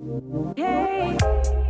Hey.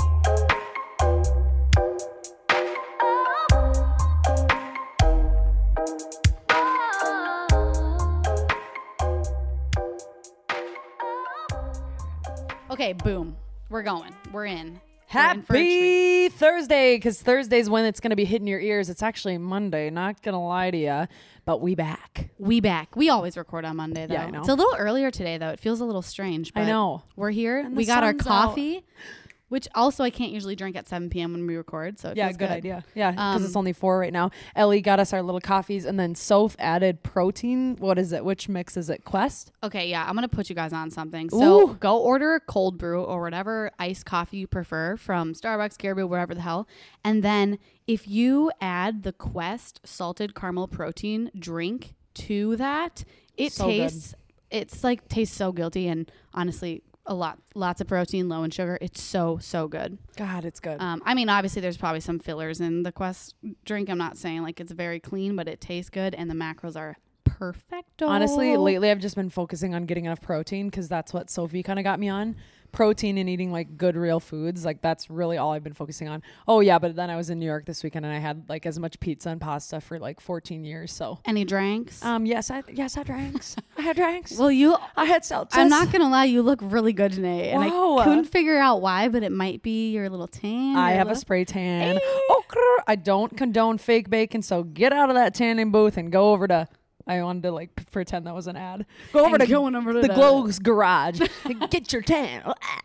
Okay, boom. We're going. We're in. We're in for a Happy treat. Thursday, because Thursday's when it's going to be hitting your ears. It's actually Monday, not going to lie to you, but we back. We back. We always record on Monday, though. Yeah, I know. It's a little earlier today, though. It feels a little strange. But I know. We're here. And the We got our sun's coffee, which also I can't usually drink at 7 p.m. when we record. So it Yeah, feels good idea. Yeah, because it's only 4 right now. Ellie got us our little coffees, and then Soph added protein. What is it? Which mix is it? Quest? Okay, yeah, I'm going to put you guys on something. So Ooh. go order a cold brew or whatever iced coffee you prefer from Starbucks, Caribou, whatever the hell. And then if you add the Quest salted caramel protein drink to that, it So tastes, it's like tastes so guilty and honestly lots of protein, low in sugar. It's so good. God, it's good. I mean, obviously there's probably some fillers in the Quest drink. I'm not saying like it's very clean, but it tastes good and the macros are perfect. Honestly, lately I've just been focusing on getting enough protein because that's what Sophie kind of got me on. Protein and eating like good real foods. Like that's really all I've been focusing on. Oh yeah, but then I was in New York this weekend and I had like as much pizza and pasta for like 14 years. So Any drinks? yes I drank. I had drinks. Well, I had seltzers. I'm not gonna lie, you look really good today, and Wow. I couldn't figure out why, but it might be your little tan. I your have a look. spray tan. Oh, I don't condone fake bacon, so get out of that tanning booth and go over to. I wanted to like pretend that was an ad. Go over And to going over to the the- Glow's garage and get your tan.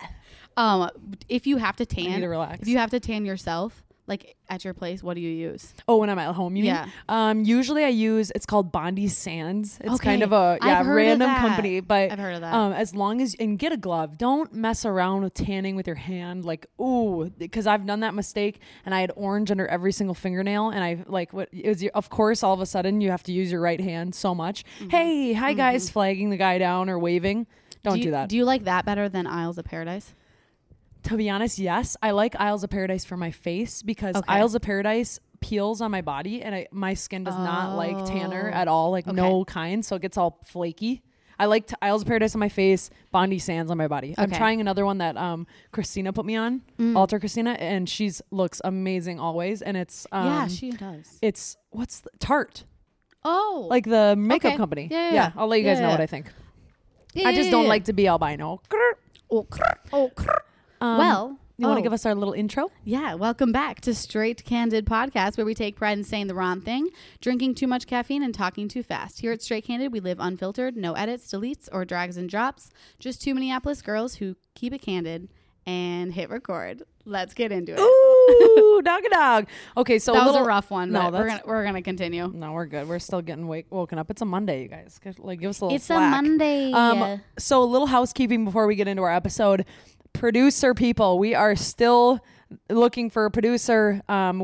If you have to I need tan, to relax. if you have to tan yourself, like at your place, what do you use? Oh, when I'm at home, you Yeah. mean? Usually I use, it's called Bondi Sands. It's Okay. kind of a I've heard of random that. company, but I've heard of that. as long as, and get a glove. Don't mess around with tanning with your hand. Like, ooh, because I've done that mistake and I had orange under every single fingernail. And I like what it was, of course, all of a sudden you have to use your right hand so much. Mm-hmm. Hey, hi guys, flagging the guy down or waving. Don't do that. Do you like that better than Isles of Paradise? To be honest, yes. I like Isles of Paradise for my face because Okay. Isles of Paradise peels on my body and my skin does not like tanner at all, like no kind. So it gets all flaky. I like Isles of Paradise on my face, Bondi Sands on my body. I'm Okay. trying another one that Christina put me on, Alter Christina, and she's looks amazing always. And it's Yeah, she does. it's what's the Tarte, Oh, like the makeup Okay. company. Yeah. I'll let you guys know Yeah. what I think. yeah, I just don't like to be albino. Well, You want to give us our little intro? Yeah, welcome back to Straight Candid Podcast, where we take pride in saying the wrong thing, drinking too much caffeine, and talking too fast. Here at Straight Candid, we live unfiltered, no edits, deletes, or drags and drops. Just two Minneapolis girls who keep it candid and hit record. Let's get into it. Ooh, dog. Okay, so that was a rough one. No, but we're gonna continue. No, we're good. We're still getting woken up. It's a Monday, you guys. Like, give us a little It's slack. a Monday. So a little housekeeping before we get into our episode. Producer people, we are still looking for a producer.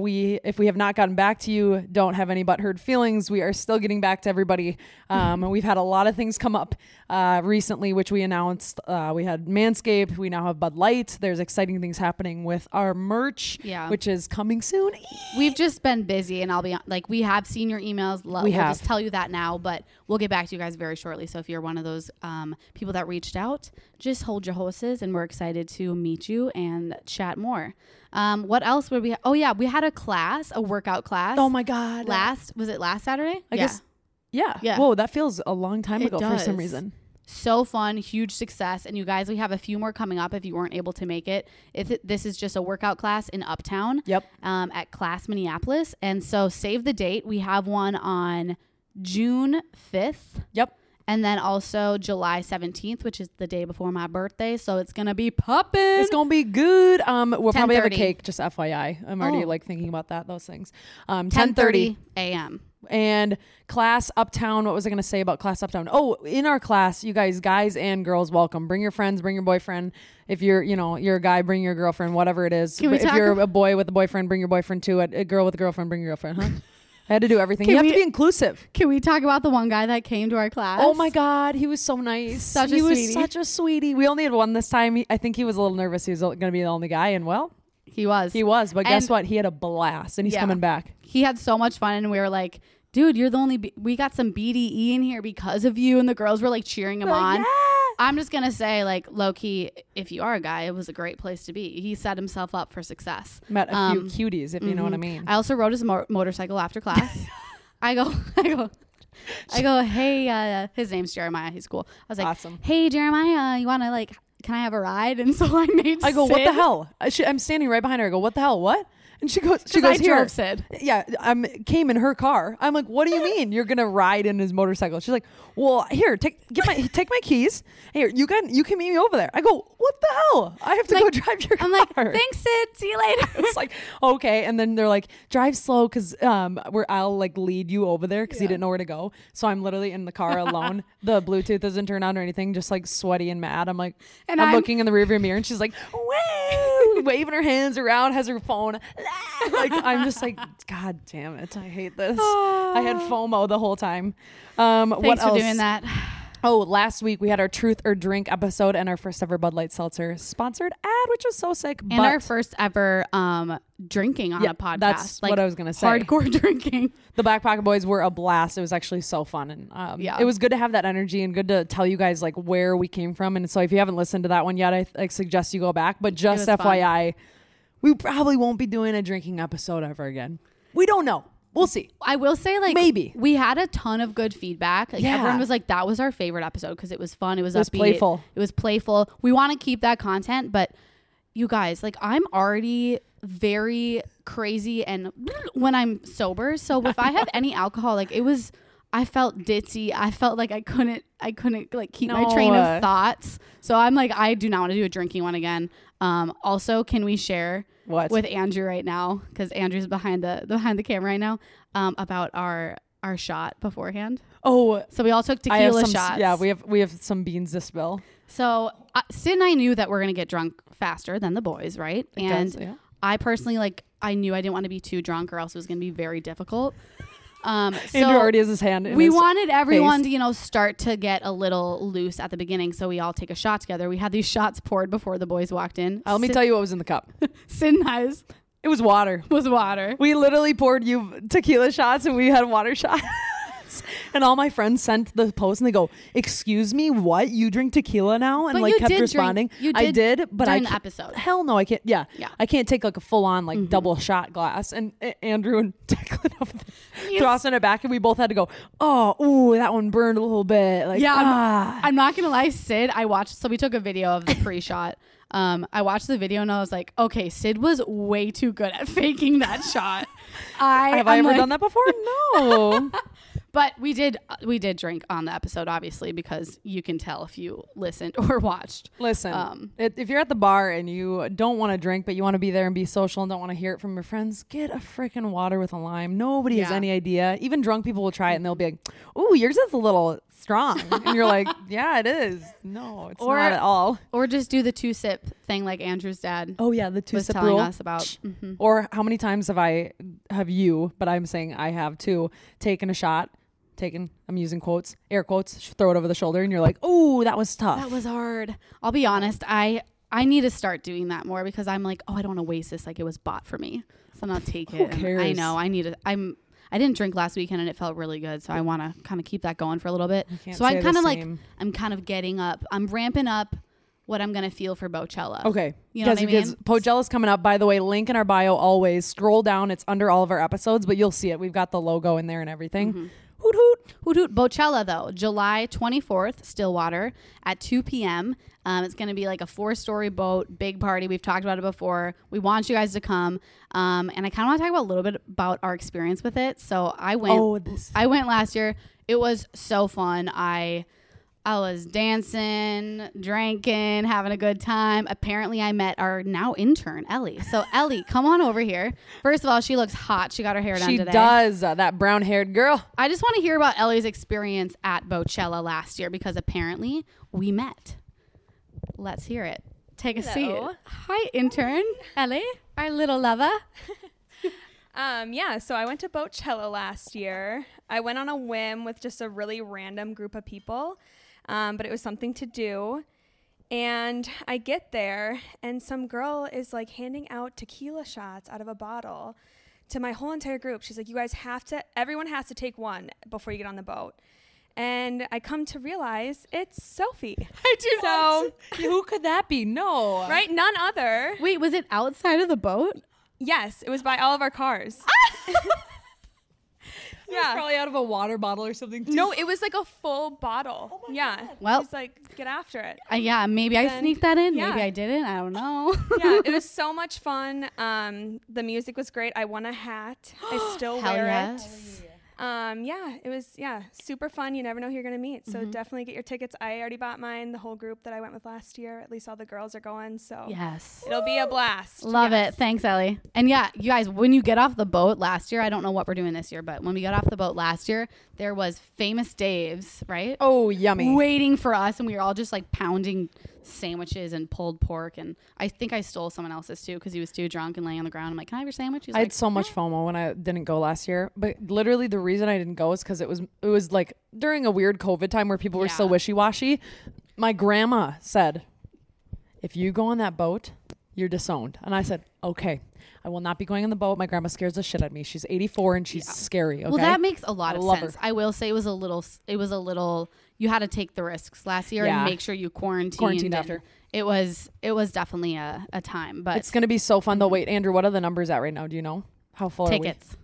If we have not gotten back to you, don't have any butthurt feelings. We are still getting back to everybody. We've had a lot of things come up recently, which we announced. We had Manscaped. We now have Bud Light. There's exciting things happening with our merch, which is coming soon. We've just been busy, and I'll be like, we have seen your emails. We'll just tell you that now, but we'll get back to you guys very shortly. So if you're one of those people that reached out, just hold your horses, and we're excited to meet you and chat more. What else would we? Oh yeah, we had a workout class. Oh my God! Was it last Saturday? I guess. Yeah. Yeah. Whoa, that feels a long time ago for some does. reason. So fun, huge success. And you guys, we have a few more coming up if you weren't able to make it. This is just a workout class in Uptown. Yep. At Class Minneapolis. And so save the date. We have one on June 5th. Yep. And then also July 17th, which is the day before my birthday. So it's going to be popping. It's going to be good. We'll probably have a 10:30. cake, just FYI. I'm already like thinking about those things. 10:30 a.m. And Class Uptown. What was I going to say about Class Uptown? Oh, in our class, you guys and girls, welcome. Bring your friends, bring your boyfriend. If you're a guy, bring your girlfriend, whatever it is. If you're a boy with a boyfriend, bring your boyfriend too. A girl with a girlfriend, bring your girlfriend, huh? I had to do everything. You have to be inclusive. Can we talk about the one guy that came to our class? Oh my God, he was so nice. He was such a sweetie. We only had one this time. I think he was a little nervous. He was going to be the only guy, and well, he was. But guess what? He had a blast, and he's coming back. He had so much fun, and we were like, dude, you're the only. We got some BDE in here because of you, and the girls were like cheering him on. Yeah. I'm just going to say, like, low-key, if you are a guy, it was a great place to be. He set himself up for success. Met a few cuties, if you know what I mean. I also rode his motorcycle after class. I go, hey, his name's Jeremiah. He's cool. I was like, awesome. Hey, Jeremiah, you want to, like, can I have a ride? And so I go, Sid. What the hell? I'm standing right behind her. I go, what the hell? What? And she goes, I here. Drove Sid. Yeah, came in her car. I'm like, what do you mean you're gonna ride in his motorcycle? She's like, well, here, take my keys. Here, you can meet me over there. I go, what the hell? I have to go drive your car. I'm like, thanks, Sid. See you later. It's like, okay. And then they're like, drive slow because I'll like lead you over there because he didn't know where to go. So I'm literally in the car alone. The Bluetooth doesn't turn on or anything, just like sweaty and mad. I'm like, and I'm looking in the rearview mirror and she's like, woo, waving her hands around, has her phone. Like, I'm just like, God damn it. I hate this. I had FOMO the whole time. Thanks for doing that. Oh, last week we had our Truth or Drink episode and our first ever Bud Light Seltzer sponsored ad, which was so sick. And our first ever drinking on a podcast. That's what I was going to say. Hardcore drinking. The Back Pocket Boys were a blast. It was actually so fun. And it was good to have that energy and good to tell you guys like where we came from. And so if you haven't listened to that one yet, I suggest you go back. But just FYI, we probably won't be doing a drinking episode ever again. We don't know. We'll see. I will say, like, maybe we had a ton of good feedback. Like, everyone was like, that was our favorite episode because it was fun. It was upbeat. Playful. It was playful. We want to keep that content, but you guys, like, I'm already very crazy and when I'm sober. So if I have any alcohol, like, I felt ditzy. I felt like I couldn't like keep my train of thoughts. So I'm like, I do not want to do a drinking one again. Also, can we share with Andrew right now? Because Andrew's behind the camera right now, about our shot beforehand. Oh, so we all took tequila shots. Yeah, we have some beans to spill. So Sid and I knew that we're gonna get drunk faster than the boys, right? I personally, like, I knew I didn't want to be too drunk or else it was gonna be very difficult. So Andrew already has his hand in we his wanted everyone face. to, start to get a little loose at the beginning. So we all take a shot together. We had these shots poured before the boys walked in. Let me tell you what was in the cup. Sid and I's. It was water. We literally poured you tequila shots and we had water shots. And all my friends sent the post and they go, excuse me, what? You drink tequila now? And like kept responding. I did, but during the episode. Hell no, I can't. Yeah. I can't take like a full on like double shot glass. And Andrew and Declan over there thrusting it back and we both had to go, ooh, that one burned a little bit. Like, I'm not going to lie, Sid, so we took a video of the pre-shot. I watched the video and I was like, okay, Sid was way too good at faking that shot. Have I ever done that before? No. But we did drink on the episode, obviously, because you can tell if you listened or watched. Listen, if you're at the bar and you don't want to drink, but you want to be there and be social and don't want to hear it from your friends, get a freaking water with a lime. Nobody has any idea. Even drunk people will try it and they'll be like, ooh, yours is a little strong. And you're like, yeah, it is. No, it's not at all. Or just do the 2-sip thing like Andrew's dad. Oh, yeah, the 2-sip was telling us about. Mm-hmm. Or how many times have you, but I'm saying I have too, taken a shot. I'm using quotes, air quotes, throw it over the shoulder and you're like, oh, that was tough. That was hard. I'll be honest. I need to start doing that more because I'm like, I don't want to waste this like it was bought for me. So I'm not take it. Who cares? I know. I didn't drink last weekend and it felt really good. So I want to kind of keep that going for a little bit. So I'm kind of like, I'm kind of getting up. I'm ramping up what I'm going to feel for Bocella. Okay. You know what I mean? Because Bocella's coming up, by the way, link in our bio always. Scroll down. It's under all of our episodes, but you'll see it. We've got the logo in there and everything. Mm-hmm. Hoot hoot. Hoot hoot. Bocella, though, July 24th, Stillwater at 2 p.m. It's going to be like a 4-story boat, big party. We've talked about it before. We want you guys to come. And I kind of want to talk about a little bit about our experience with it. So I went last year. It was so fun. I was dancing, drinking, having a good time. Apparently, I met our now intern, Ellie. So, Ellie, come on over here. First of all, she looks hot. She got her hair done today. She does. That brown-haired girl. I just want to hear about Ellie's experience at Bocella last year because apparently we met. Let's hear it. Take a seat. Hi, intern. Ellie, our little lover. So I went to Bocella last year. I went on a whim with just a really random group of people. But it was something to do. And I get there and some girl is like handing out tequila shots out of a bottle to my whole entire group. She's like, everyone has to take one before you get on the boat. And I come to realize it's Sophie. I do not. Who could that be? No. Right? None other. Wait, was it outside of the boat? Yes, it was by all of our cars. Yeah, probably out of a water bottle or something. Too. No, it was like a full bottle. Oh my God. Well, she's like, get after it. Yeah, maybe I sneaked that in. Maybe I didn't. I don't know. Yeah, it was so much fun. The music was great. I won a hat. I still wear it. Yeah, it was super fun. You never know who you're gonna meet, so definitely get your tickets. I already bought mine. The whole group that I went with last year, at least all the girls are going, so yes, it'll be a blast. Love it. Thanks, Ellie. And yeah, you guys, when you get off the boat last year, I don't know what we're doing this year, but when we got off the boat last year, there was Famous Dave's, right? Oh, yummy. Waiting for us, and we were all just like pounding sandwiches and pulled pork, and I think I stole someone else's too because he was too drunk and laying on the ground. I'm like, can I have your sandwich? I had so much FOMO when I didn't go last year, but literally the reason I didn't go is because it was like during a weird COVID time where people were still wishy-washy. My grandma said, if you go on that boat, you're disowned. And I said, okay, I will not be going on the boat. My grandma scares the shit out of me. She's 84 and she's scary. Okay? Well, that makes a lot of sense. Her. I will say it was a little, you had to take the risks last year and make sure you quarantined after. It was definitely a time, but it's going to be so fun though. Wait, Andrew, what are the numbers at right now? Do you know how full tickets? Are we?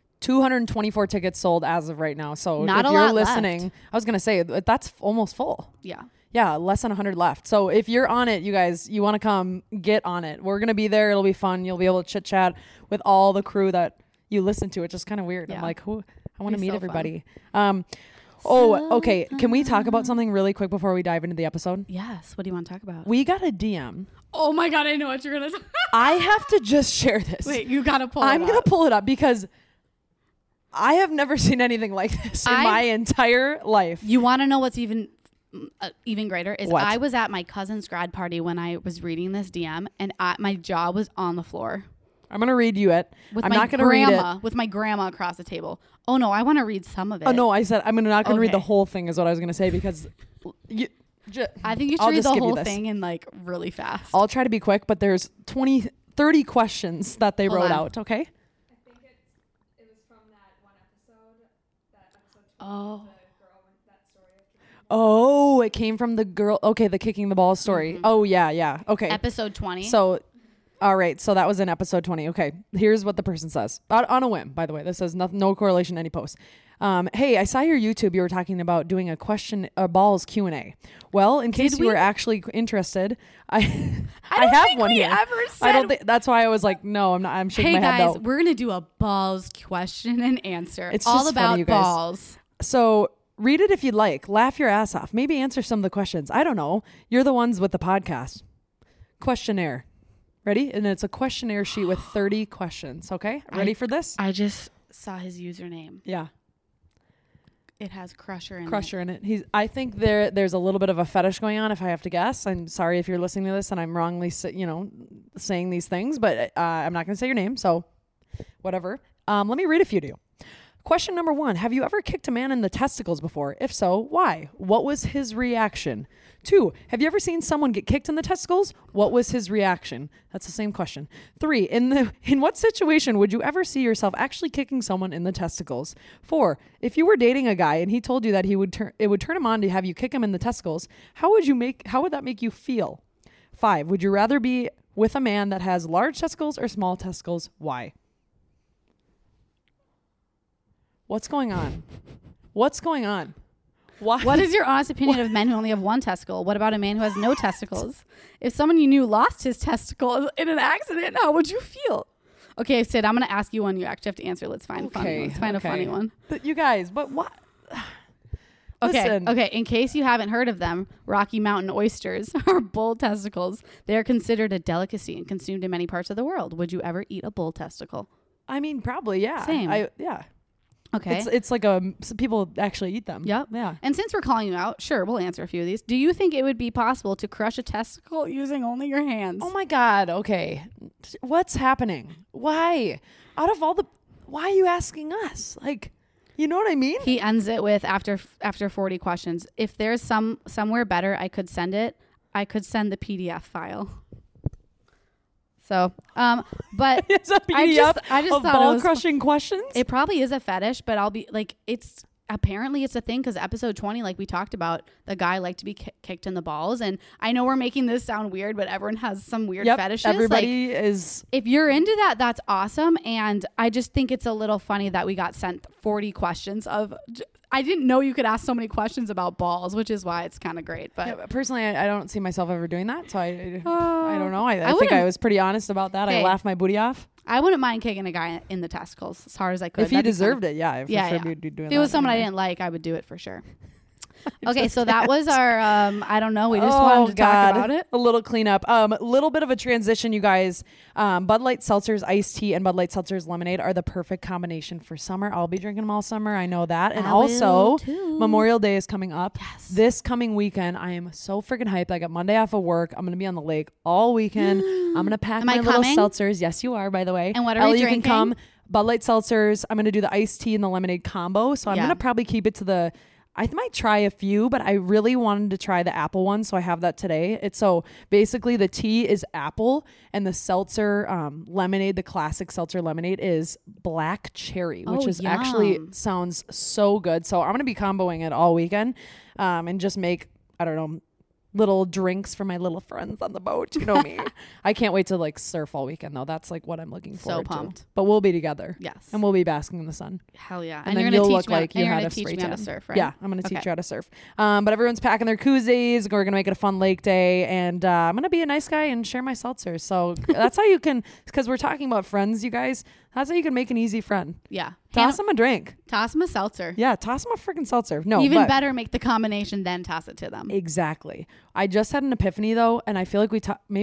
224 tickets sold as of right now. So not if a you're lot listening, left. I was going to say that's almost full. Yeah. Yeah, less than 100 left. So if you're on it, you guys, you want to come, get on it. We're going to be there. It'll be fun. You'll be able to chit chat with all the crew that you listen to. It's just kind of weird. I'm like, I want to meet everybody. Okay. Can we talk about something really quick before we dive into the episode? Yes. What do you want to talk about? We got a DM. Oh my God, I know what you're going to I have to just share this. Wait, you got to pull it up. I'm going to pull it up because I have never seen anything like this in my entire life. You want to know what's even greater is what? I was at my cousin's grad party when I was reading this DM, and my jaw was on the floor. I'm going to read you it. I'm not going to read it. With my grandma across the table. Oh, no, I want to read some of it. Oh, no, I said I'm not going to read the whole thing is what I was going to say because I think you should read the whole thing in like really fast. I'll try to be quick, but there's 30 questions that they wrote out, okay? I think it was from that one episode, Oh, it came from the girl. Okay, the kicking the ball story. Mm-hmm. Oh, yeah. Okay. Episode 20. So, all right. So that was in episode 20. Okay. Here's what the person says. On a whim, by the way. This says no correlation to any post. Hey, I saw your YouTube. You were talking about doing a balls Q&A. Well, in case you were actually interested, I have one here. I don't think that's why I was like, no, I'm not. I'm shaking my head. Hey guys, we're gonna do a balls question and answer. It's all just about funny, you guys. balls. So read it if you'd like. Laugh your ass off. Maybe answer some of the questions. I don't know. You're the ones with the podcast. Questionnaire. Ready? And it's a questionnaire sheet with 30 questions. Okay. Ready for this? I just saw his username. Yeah. It has Crusher in it. Crusher in it. I think there's a little bit of a fetish going on, if I have to guess. I'm sorry if you're listening to this and I'm wrongly, saying these things, but I'm not going to say your name, so whatever. Let me read a few to you. Question number 1. Have you ever kicked a man in the testicles before? If so, why? What was his reaction? 2. Have you ever seen someone get kicked in the testicles? What was his reaction? That's the same question. 3. In what situation would you ever see yourself actually kicking someone in the testicles? 4. If you were dating a guy and he told you that it would turn him on to have you kick him in the testicles, how would that make you feel? 5. Would you rather be with a man that has large testicles or small testicles? Why? What's going on? Why? What is your honest opinion of men who only have one testicle? What about a man who has no testicles? If someone you knew lost his testicle in an accident, how would you feel? Okay, Sid, I'm going to ask you one. You actually have to answer. Let's find a funny one. But you guys, but what? Okay. In case you haven't heard of them, Rocky Mountain oysters are bull testicles. They are considered a delicacy and consumed in many parts of the world. Would you ever eat a bull testicle? I mean, probably, yeah. Same. Yeah. Okay. It's like people actually eat them. Yep. Yeah. And since we're calling you out, sure, we'll answer a few of these. Do you think it would be possible to crush a testicle using only your hands? Oh my God. Okay. What's happening? Why? Why are you asking us? Like, you know what I mean? He ends it with after 40 questions. If there's somewhere better I could send it, I could send the PDF file. So, but it's a PDF I just of thought ball crushing questions. It probably is a fetish, but I'll be like, it's apparently it's a thing because episode 20, like we talked about, the guy liked to be kicked in the balls. And I know we're making this sound weird, but everyone has some weird fetishes. Everybody is. If you're into that, that's awesome. And I just think it's a little funny that we got sent 40 questions of. I didn't know you could ask so many questions about balls, which is why it's kind of great. But personally, I don't see myself ever doing that. So I don't know. I think I was pretty honest about that. I laughed my booty off. I wouldn't mind kicking a guy in the testicles as hard as I could. If he deserved it, yeah. Sure be doing if it was someone I didn't like, I would do it for sure. Okay, so that was our, I don't know. We just wanted to talk about it. A little cleanup. Little bit of a transition, you guys. Bud Light Seltzer's iced tea and Bud Light Seltzer's lemonade are the perfect combination for summer. I'll be drinking them all summer. I know that. And also, Memorial Day is coming up. Yes. This coming weekend, I am so freaking hyped. I got Monday off of work. I'm going to be on the lake all weekend. I'm going to pack my little seltzers. Yes, you are, by the way. And what are we drinking? You can come. Bud Light Seltzers. I'm going to do the iced tea and the lemonade combo. So I'm going to probably keep it to the... I might try a few, but I really wanted to try the apple one, so I have that today. It's so basically the tea is apple, and the seltzer lemonade, the classic seltzer lemonade, is black cherry, which is actually sounds so good. So I'm gonna be comboing it all weekend, and just make little drinks for my little friends on the boat. You know me. I can't wait to surf all weekend though. That's what I'm looking forward to. So pumped. But we'll be together. Yes. And we'll be basking in the sun. Hell yeah. And then you'll look like you had a spray tan. How to surf, right? Yeah, I'm going to teach you how to surf. But everyone's packing their koozies. We're going to make it a fun lake day. And I'm going to be a nice guy and share my seltzers. So that's how you can, because we're talking about friends, you guys. That's how you can make an easy friend. Yeah. Toss them a drink. Toss them a seltzer. Yeah, toss them a freaking seltzer. No, even better, make the combination, then toss it to them. Exactly. I just had an epiphany though, and I feel like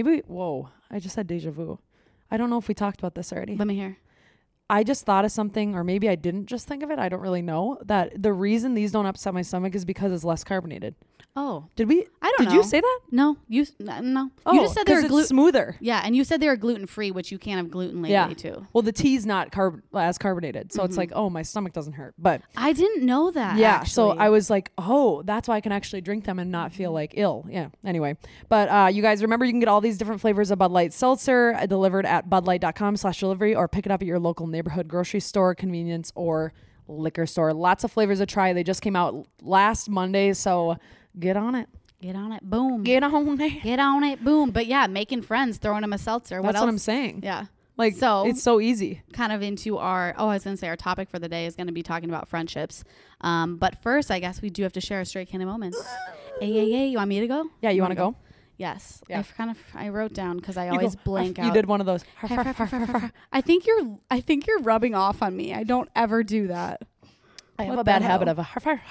I just had deja vu. I don't know if we talked about this already. Let me hear. I just thought of something, or maybe I didn't just think of it. I don't really know. That the reason these don't upset my stomach is because it's less carbonated. Oh. Did we? I don't know. Did you say that? No. No. Oh, you just said they were smoother. Yeah, and you said they were gluten-free, which you can't have gluten lately too. Well, the tea's not as carbonated. So it's like, oh, my stomach doesn't hurt. But I didn't know that. Yeah. Actually. So I was like, oh, that's why I can actually drink them and not feel ill. Yeah. Anyway. But you guys remember you can get all these different flavors of Bud Light Seltzer delivered at budlight.com/delivery or pick it up at your local neighborhood grocery store, convenience, or liquor store. Lots of flavors to try. They just came out last Monday. So get on it. Get on it. Boom. Get on it. Get on it. Boom. But yeah, making friends, throwing them a seltzer. That's what I'm saying. Yeah. So it's so easy. Kind of into our topic for the day is going to be talking about friendships. But first, I guess we do have to share a Straight Candid Moments. Hey. You want me to go? Yeah, you want to go? Yes. Yeah. I wrote down because I always blank out. You did one of those. I think you're rubbing off on me. I don't ever do that. I have a bad habit of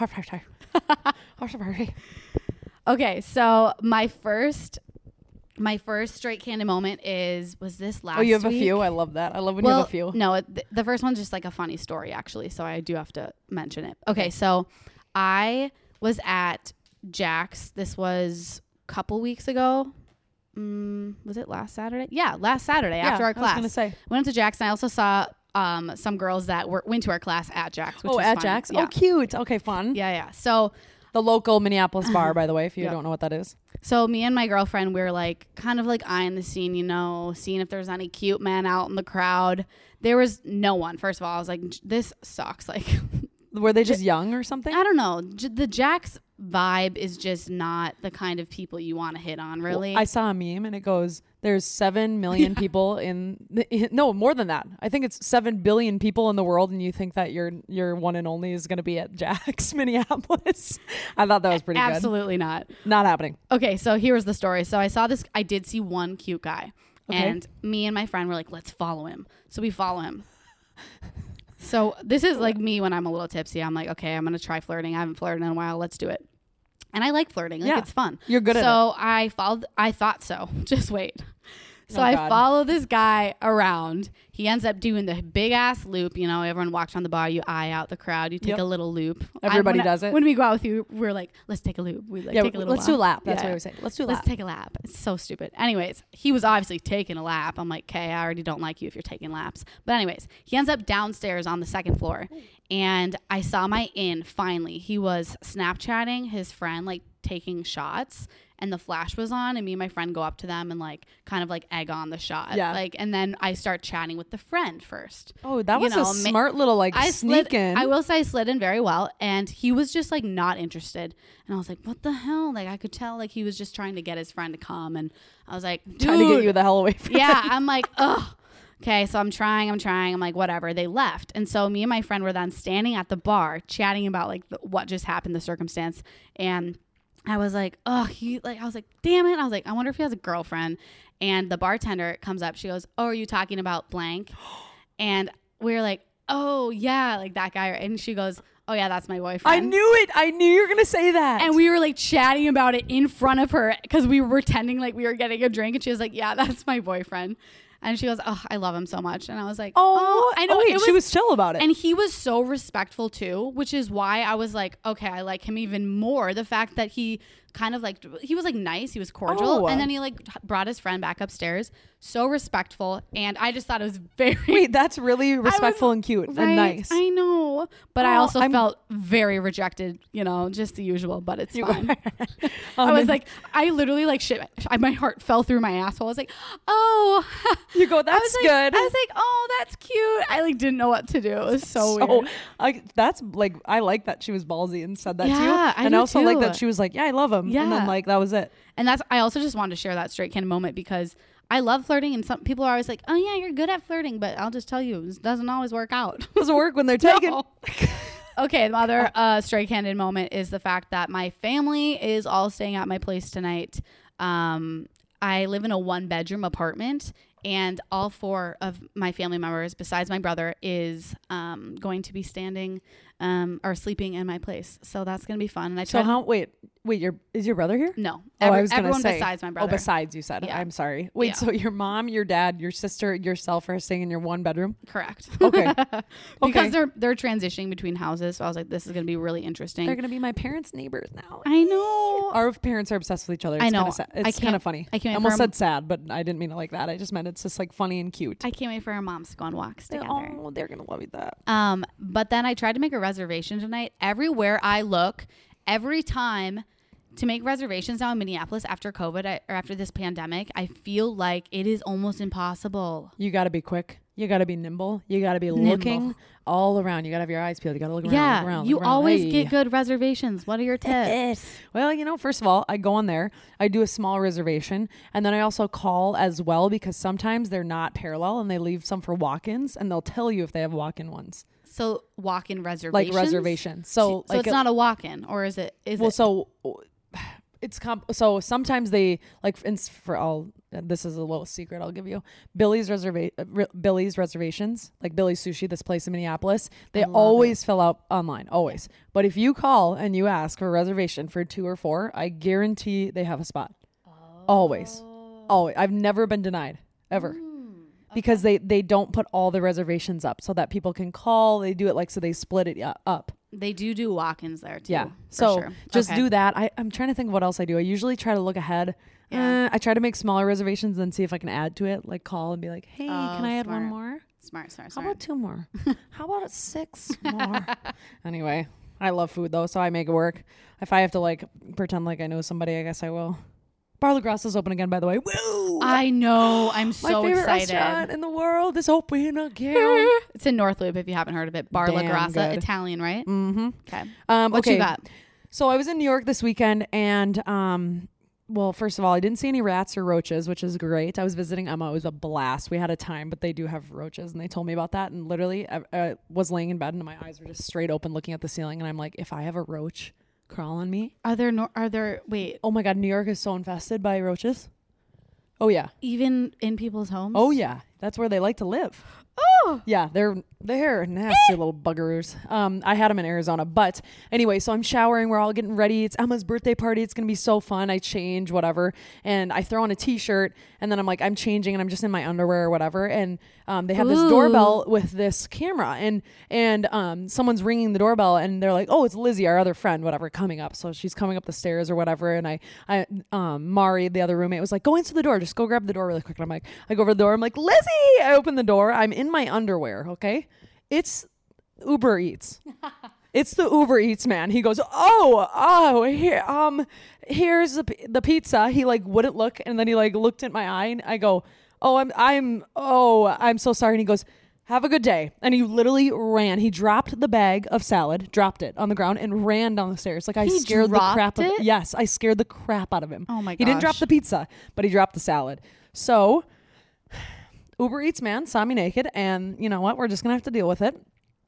Okay, so my first Straight Candid moment was this last week. Oh, you have a few? I love that. I love when you have a few. No, the first one's just like a funny story, actually, so I do have to mention it. Okay, so I was at Jack's. This was a couple weeks ago. Was it last Saturday? Yeah, last Saturday after our class. I was going to say. Went up to Jack's, and I also saw some girls that went to our class at Jack's. Which was at fun. Jack's? Yeah. Oh, cute. Okay, fun. Yeah. So the local Minneapolis bar, by the way, if you don't know what that is. So me and my girlfriend, we were kind of eyeing the scene, seeing if there's any cute men out in the crowd. There was no one. First of all, I was like, this sucks. Were they just young or something? I don't know. The Jack's vibe is just not the kind of people you want to hit on, really. Well, I saw a meme and it goes, there's 7 million people no, more than that. I think it's 7 billion people in the world, and you think that your one and only is going to be at Jack's Minneapolis. I thought that was pretty good. Absolutely not. Not happening. Okay, so here's the story. So I did see one cute guy, and me and my friend were like, let's follow him. So we follow him. So this is me when I'm a little tipsy. I'm like, okay, I'm going to try flirting. I haven't flirted in a while. Let's do it. And I like flirting. It's fun. You're good at it. So I thought so. Just wait. So I follow this guy around. He ends up doing the big ass loop. Everyone walks on the bar. You eye out the crowd. You take a little loop. Everybody does it. When we go out with you, we're like, let's take a loop. We take a little let's do a lap. That's what I would say. Let's do a lap. Let's take a lap. It's so stupid. Anyways, he was obviously taking a lap. I'm like, okay, I already don't like you if you're taking laps. But anyways, he ends up downstairs on the second floor. And I saw my finally. He was Snapchatting his friend, taking shots. and the flash was on, and me and my friend go up to them and like kind of like egg on the shot. Yeah. Like, and then I start chatting with the friend first. Oh, that was a smart little like sneak in. I will say I slid in very well, and he was just like not interested. And I was like, what the hell? Like, I could tell like he was just trying to get his friend to come, and I was like, dude. Trying to get you the hell away from Yeah, I'm like, ugh. Okay, so I'm trying. I'm like, whatever. They left. And so me and my friend were then standing at the bar chatting about like what just happened, the circumstance. And I was like, oh, I was like, damn it. I was like, I wonder if he has a girlfriend. And the bartender comes up. She goes, oh, are you talking about blank? And we were like, oh, yeah, like that guy. And she goes, oh, yeah, that's my boyfriend. I knew it. I knew you were going to say that. And we were like chatting about it in front of her because we were pretending like we were getting a drink. And she was like, yeah, that's my boyfriend. And she goes, oh, I love him so much. And I was like, oh I know. Wait, she was chill about it. And he was so respectful too, which is why I was like, okay, I like him even more. The fact that he kind of like, he was like nice. He was cordial. And then he like brought his friend back upstairs. So respectful. And I just thought it was very. Wait, that's really respectful and cute and nice. I know. But I also felt very rejected, just the usual, but it's fine. I was like, I literally like shit. My heart fell through my asshole. I was like, oh. You go, that's good. I was like, oh, that's cute. I like didn't know what to do. It was so weird. That's like, I like that she was ballsy and said that to you. And I also like that she was like, yeah, I love him. Yeah. And then like, that was it. And I also just wanted to share that straight candid moment because I love flirting, and some people are always like, oh yeah, you're good at flirting, but I'll just tell you, it doesn't always work out. Doesn't work when they're taken. No. Okay, the other straight candid moment is the fact that my family is all staying at my place tonight. I live in a 1-bedroom apartment, and all 4 of my family members, besides my brother, is going to be standing or sleeping in my place. So that's going to be fun. And wait, is your brother here? No. I was going to say. Everyone besides my brother. Oh, besides, you said. Yeah. I'm sorry. Wait, so your mom, your dad, your sister, yourself are staying in your 1-bedroom? Correct. Okay. Because they're transitioning between houses. So I was like, this is going to be really interesting. They're going to be my parents' neighbors now. I know. Our parents are obsessed with each other. It's I know. It's kind of funny. I almost said sad, but I didn't mean it like that. I just meant it's just like funny and cute. I can't wait for our moms to go on walks together. Oh, they're going to love you that. But then I tried to make a reservation tonight. Everywhere I look, every time to make reservations now in Minneapolis after COVID or after this pandemic, I feel like it is almost impossible. You got to be quick. You got to be nimble. You got to be looking all around. You got to have your eyes peeled. You got to look around. You always get good reservations. What are your tips? Well, first of all, I go on there. I do a small reservation. And then I also call as well because sometimes they're not parallel and they leave some for walk-ins and they'll tell you if they have walk-in ones. So walk-in reservations? Like reservations. So it's not a walk-in, or is it? So it's so sometimes they this is a little secret I'll give you. Billy's reservations, like Billy's Sushi, this place in Minneapolis, they always fill out online, always. But if you call and you ask for a reservation for 2 or 4, I guarantee they have a spot. Always. I've never been denied ever. Because they don't put all the reservations up so that people can call. They do it so they split it up. They do walk-ins there too. Yeah. So just do that. I'm trying to think of what else I do. I usually try to look ahead. Yeah. I try to make smaller reservations and see if I can add to it. Like call and be like, hey, can I add one more? Smart. How about 2 more? How about 6 more? Anyway, I love food though, so I make it work. If I have to pretend like I know somebody, I guess I will. Bar La Grasse is open again, by the way. Woo! I know. I'm so excited. My favorite restaurant in the world is open again. It's in North Loop if you haven't heard of it. Bar La Grasse, Italian, right? Mm-hmm. Okay. What you got? So I was in New York this weekend, and first of all, I didn't see any rats or roaches, which is great. I was visiting Emma. It was a blast. We had a time, but they do have roaches, and they told me about that. And literally, I was laying in bed, and my eyes were just straight open, looking at the ceiling. And I'm like, if I have a roach crawl on me, wait, oh my God, New York is so infested by roaches. Oh yeah, even in people's homes. Oh yeah, that's where they like to live. Oh yeah, they're nasty little buggers. I had them in Arizona, but anyway, so I'm showering. We're all getting ready. It's Emma's birthday party. It's gonna be so fun. I change, whatever, and I throw on a t-shirt, and then I'm changing, and I'm just in my underwear or whatever, and they have this doorbell with this camera, and someone's ringing the doorbell, and they're like, oh, it's Lizzie, our other friend, whatever, coming up. So she's coming up the stairs or whatever, and I Mari, the other roommate, was like, go answer the door. Just go grab the door really quick. And I'm like, I go over the door. I'm like, Lizzie. I open the door. I'm in my underwear. Okay. It's Uber Eats. it's the Uber Eats man. He goes, here's the pizza. He like wouldn't look, and then he like looked at my eye, and I go, I'm so sorry. And he goes, have a good day. And he literally ran. He dropped the bag of salad, dropped it on the ground, and ran down the stairs. Like I scared the crap out of him. Yes, I scared the crap out of him. Oh my gosh. He didn't drop the pizza, but he dropped the salad. So Uber Eats man saw me naked, and you know what? We're just gonna have to deal with it.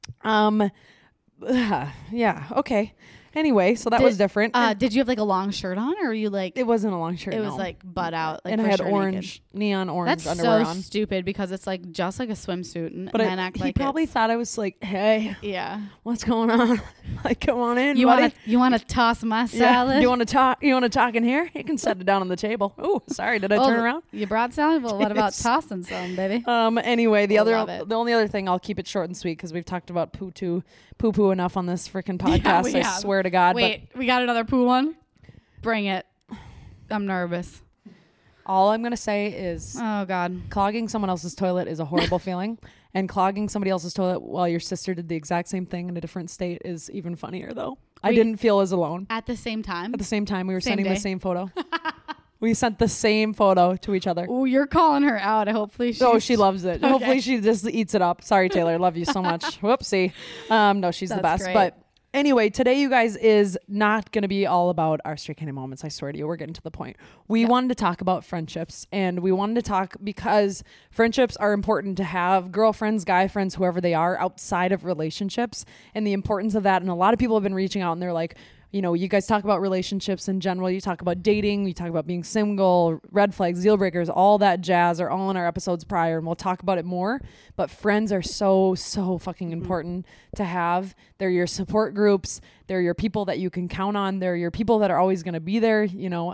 Yeah, okay. Anyway, so that was different. Did you have like a long shirt on, or were you like? It wasn't a long shirt. It was like butt out, like and I had orange, neon orange That's underwear so on. stupid because it's like just like a swimsuit, and But men act he like probably thought I was like, "Hey, yeah, what's going on? Like, come on in, you buddy. want to toss my Yeah. salad? Do you want to talk? You want to talk in here? You can set it down on the table. Oh, sorry, did I turn around? You brought salad. Well, what about Yes. tossing some, baby? Anyway, the Love it. only other thing, I'll keep it short and sweet because we've talked about poo enough on this freaking podcast. we I have. swear to God. Wait, we got another poo one. Bring it. I'm nervous. But all I'm gonna say is, Oh God. clogging someone else's toilet is a horrible feeling, and clogging somebody else's toilet while your sister did the exact same thing in a different state is even funnier. Though I didn't feel as alone. At the same time. At the same time, we were Same sending day. the same photo. We sent the same photo to each other. Oh, you're calling her out. Hopefully she. Oh, she loves it. Okay. Hopefully she just eats it up. Sorry, Taylor. Love you so much. Whoopsie. No, she's the That's best. great. But anyway, today, you guys, is not going to be all about our Straight Candy moments. I swear to you, we're getting to the point. We wanted to talk about friendships, and we wanted to talk because friendships are important to have, girlfriends, guy friends, whoever they are, outside of relationships, and the importance of that. And a lot of people have been reaching out, and they're like, you know, you guys talk about relationships in general. You talk about dating. You talk about being single, red flags, deal breakers, all that jazz are all in our episodes prior, and we'll talk about it more. But friends are so fucking important to have. They're your support groups. They're your people that you can count on. They're your people that are always going to be there, you know,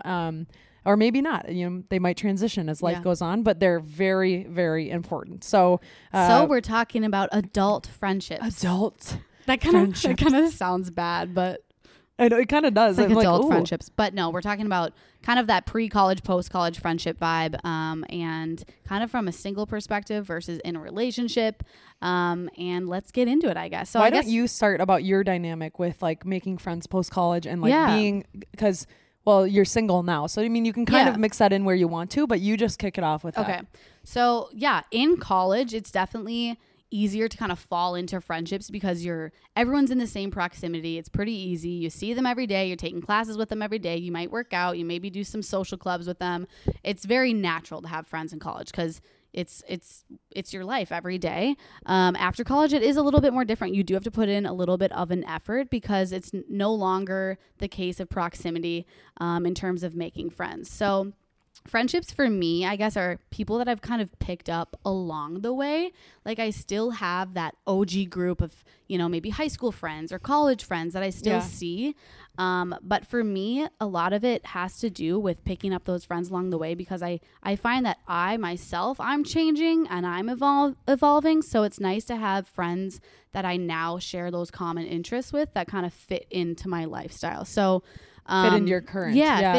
or maybe not. You know, they might transition as life goes on, but they're very, very important. So we're talking about adult friendships. That kind of sounds bad, but I know it kind of does. it's like adult ooh. friendships. But no, we're talking about kind of that pre-college, post-college friendship vibe, and kind of from a single perspective versus in a relationship. And let's get into it, I guess. So why don't you start about your dynamic with like making friends post-college and like being, because well, you're single now. So I mean, you can kind of mix that in where you want to, but you just kick it off with that. Okay. So yeah, in college, it's definitely easier to kind of fall into friendships because everyone's in the same proximity. It's pretty easy. You see them every day. You're taking classes with them every day. You might work out. You maybe do some social clubs with them. It's very natural to have friends in college because it's your life every day. After college, it is a little bit more different. You do have to put in a little bit of an effort because it's no longer the case of proximity in terms of making friends. So friendships for me, I guess, are people that I've kind of picked up along the way. Like I still have that OG group of, you know, maybe high school friends or college friends that I still see. But for me, a lot of it has to do with picking up those friends along the way because I find that I'm changing and I'm evolving. So it's nice to have friends that I now share those common interests with that kind of fit into my lifestyle. So fit into your current.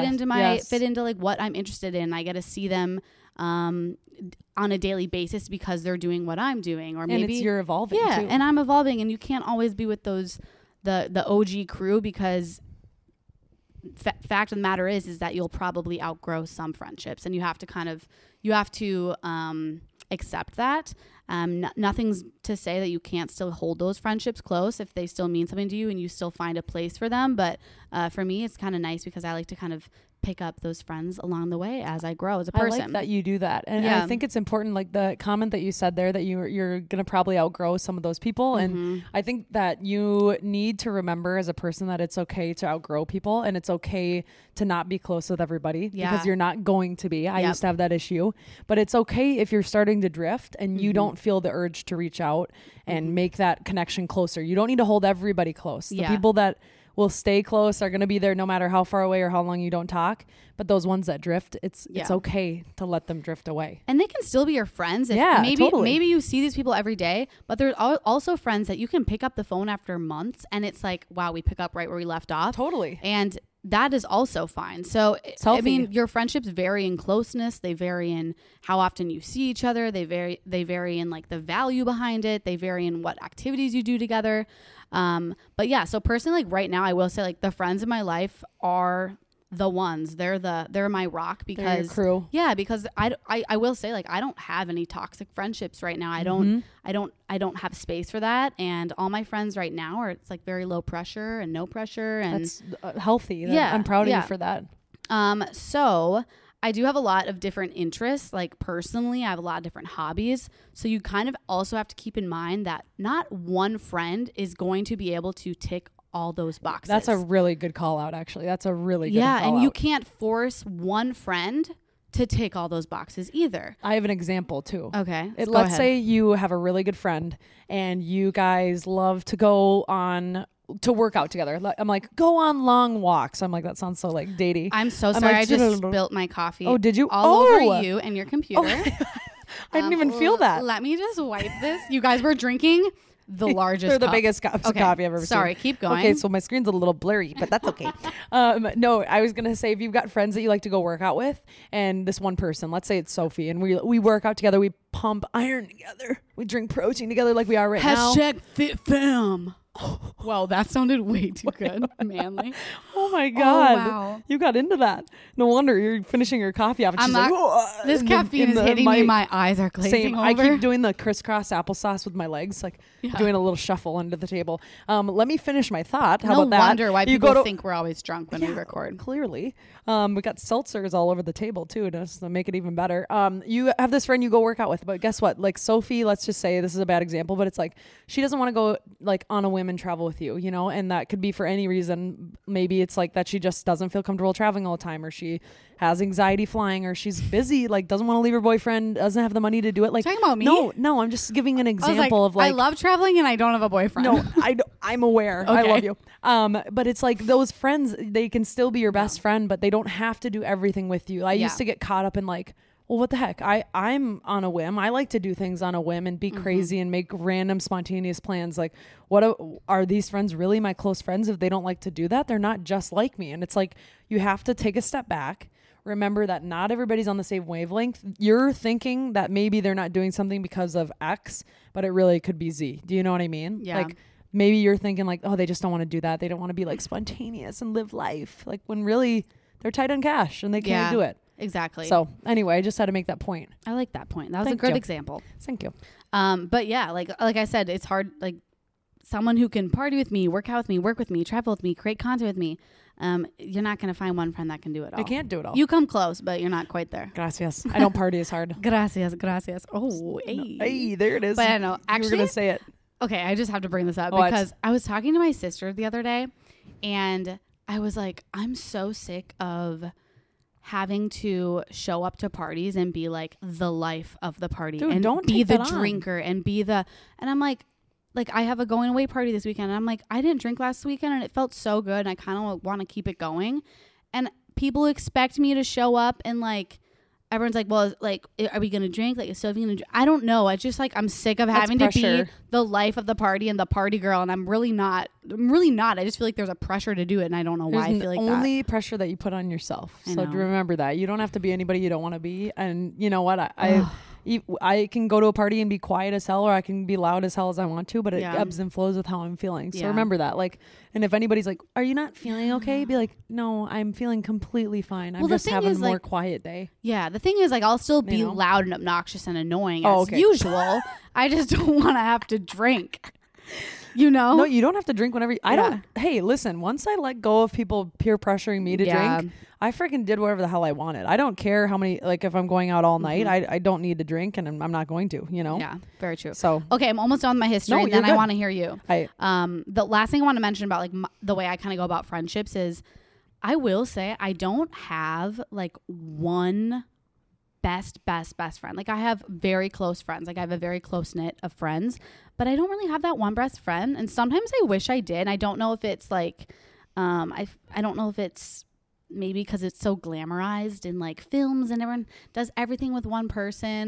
Fit into like what I'm interested in. I get to see them on a daily basis because they're doing what I'm doing, or maybe you're evolving too. and I'm evolving, and you can't always be with those the OG crew because fact of the matter is that you'll probably outgrow some friendships, and you have to accept that. Nothing's to say that you can't still hold those friendships close if they still mean something to you and you still find a place for them. But for me, it's kind of nice because I like to kind of pick up those friends along the way as I grow as a person. I like that you do that. And I think it's important, like the comment that you said there, that you're going to probably outgrow some of those people. Mm-hmm. And I think that you need to remember as a person that it's okay to outgrow people and it's okay to not be close with everybody because you're not going to be. I used to have that issue, but it's okay if you're starting to drift and you don't feel the urge to reach out and make that connection closer. You don't need to hold everybody close. The people that will stay close are going to be there no matter how far away or how long you don't talk. But those ones that drift, it's okay to let them drift away. And they can still be your friends. Maybe you see these people every day, but there's also friends that you can pick up the phone after months and it's like, wow, we pick up right where we left off. Totally. And that is also fine. So, I mean, your friendships vary in closeness. They vary in how often you see each other. They vary in like the value behind it. They vary in what activities you do together. But yeah, so personally, like right now, I will say like the friends in my life are the ones. They're my rock because they're your crew. Yeah, because I will say like I don't have any toxic friendships right now. I don't have space for that, and all my friends right now are it's like very low pressure and no pressure, and that's healthy. Yeah, I'm proud of you for that. So I do have a lot of different interests. Like personally, I have a lot of different hobbies. So you kind of also have to keep in mind that not one friend is going to be able to tick all those boxes. That's a really good call out, actually. That's a really good call and out. You can't force one friend to tick all those boxes either. I have an example too. Okay. Let's say you have a really good friend and you guys love to go on to work out together. I'm like, go on long walks. I'm like, that sounds so like datey. I'm so sorry. Like, I just spilled my coffee. Oh, did you? All over you and your computer. I didn't even feel that. Let me just wipe this. You guys were drinking the largest They're the biggest cups of coffee I've ever seen. Sorry, keep going. Okay, so my screen's a little blurry, but that's okay. No, I was going to say, if you've got friends that you like to go work out with, and this one person, let's say it's Sophie, and we work out together, we pump iron together, we drink protein together like we are right now. #FitFam. Wow, that sounded way too good. Manly. Oh my God. Oh, wow. You got into that. No wonder you're finishing your coffee off. And she's like, this caffeine is hitting me. My eyes are glazing over. I keep doing the crisscross applesauce with my legs, like doing a little shuffle under the table. Let me finish my thought. How about that? No wonder why people think we're always drunk when we record. Clearly. We got seltzers all over the table too, just to make it even better. You have this friend you go work out with, but guess what? Like Sophie, let's just say this is a bad example, but it's like she doesn't want to go like on a whim and travel with you, you know, and that could be for any reason. Maybe it's like that she just doesn't feel comfortable traveling all the time, or she has anxiety flying, or she's busy, like doesn't want to leave her boyfriend, doesn't have the money to do it. Like, talking about me? No, I'm just giving an example of like, I love traveling and I don't have a boyfriend. No, I'm aware. Okay. I love you. But it's like those friends, they can still be your best friend, but they don't have to do everything with you. I used to get caught up in like, well, what the heck? I'm on a whim. I like to do things on a whim and be crazy and make random spontaneous plans. Like, are these friends really my close friends if they don't like to do that? They're not just like me. And it's like, you have to take a step back. Remember that not everybody's on the same wavelength. You're thinking that maybe they're not doing something because of X, but it really could be Z. Do you know what I mean? Yeah. Like, maybe you're thinking like, oh, they just don't want to do that. They don't want to be like spontaneous and live life. Like when really they're tight on cash and they can't do it. Exactly. So anyway, I just had to make that point. I like that point. That was a good example. Thank you. But yeah, like I said, it's hard. Like someone who can party with me, work out with me, work with me, travel with me, create content with me. You're not going to find one friend that can do it all. I can't do it all. You come close, but you're not quite there. Gracias. I don't party as hard. Gracias. Oh, hey. No, hey, there it is. But I don't know. Actually, you were going to say it. Okay, I just have to bring this up because I was talking to my sister the other day, and I was like, I'm so sick of having to show up to parties and be like the life of the party. Dude, and don't be take the that drinker on. And be the, and I'm like I have a going away party this weekend. And I'm like, I didn't drink last weekend and it felt so good. And I kind of want to keep it going. And people expect me to show up and like, everyone's like, well, like, are we going to drink? Like, is Sophie going to drink? I don't know. I just like, I'm sick of having to be the life of the party and the party girl. And I'm really not. I just feel like there's a pressure to do it. And I don't know why I feel like that. Only pressure that you put on yourself. So remember that. You don't have to be anybody you don't want to be. And you know what? I can go to a party and be quiet as hell, or I can be loud as hell as I want to, but it ebbs and flows with how I'm feeling. So remember that. Like, and if anybody's like, are you not feeling okay? Be like, no, I'm feeling completely fine. I'm just having a more quiet day. Yeah. The thing is, like, I'll still be loud and obnoxious and annoying as usual. I just don't want to have to drink. You know? No, you don't have to drink whenever I don't. Hey, listen, once I let go of people peer pressuring me to drink, I freaking did whatever the hell I wanted. I don't care how many, like if I'm going out all night, I don't need to drink and I'm not going to, you know? Yeah, very true. So, okay, I'm almost done with my history and then I want to hear you. The last thing I want to mention about like the way I kind of go about friendships is I will say I don't have like one best friend. Like I have very close friends. Like I have a very close knit of friends, but I don't really have that one best friend. And sometimes I wish I did. I don't know if it's like, I don't know if it's maybe because it's so glamorized in like films and everyone does everything with one person.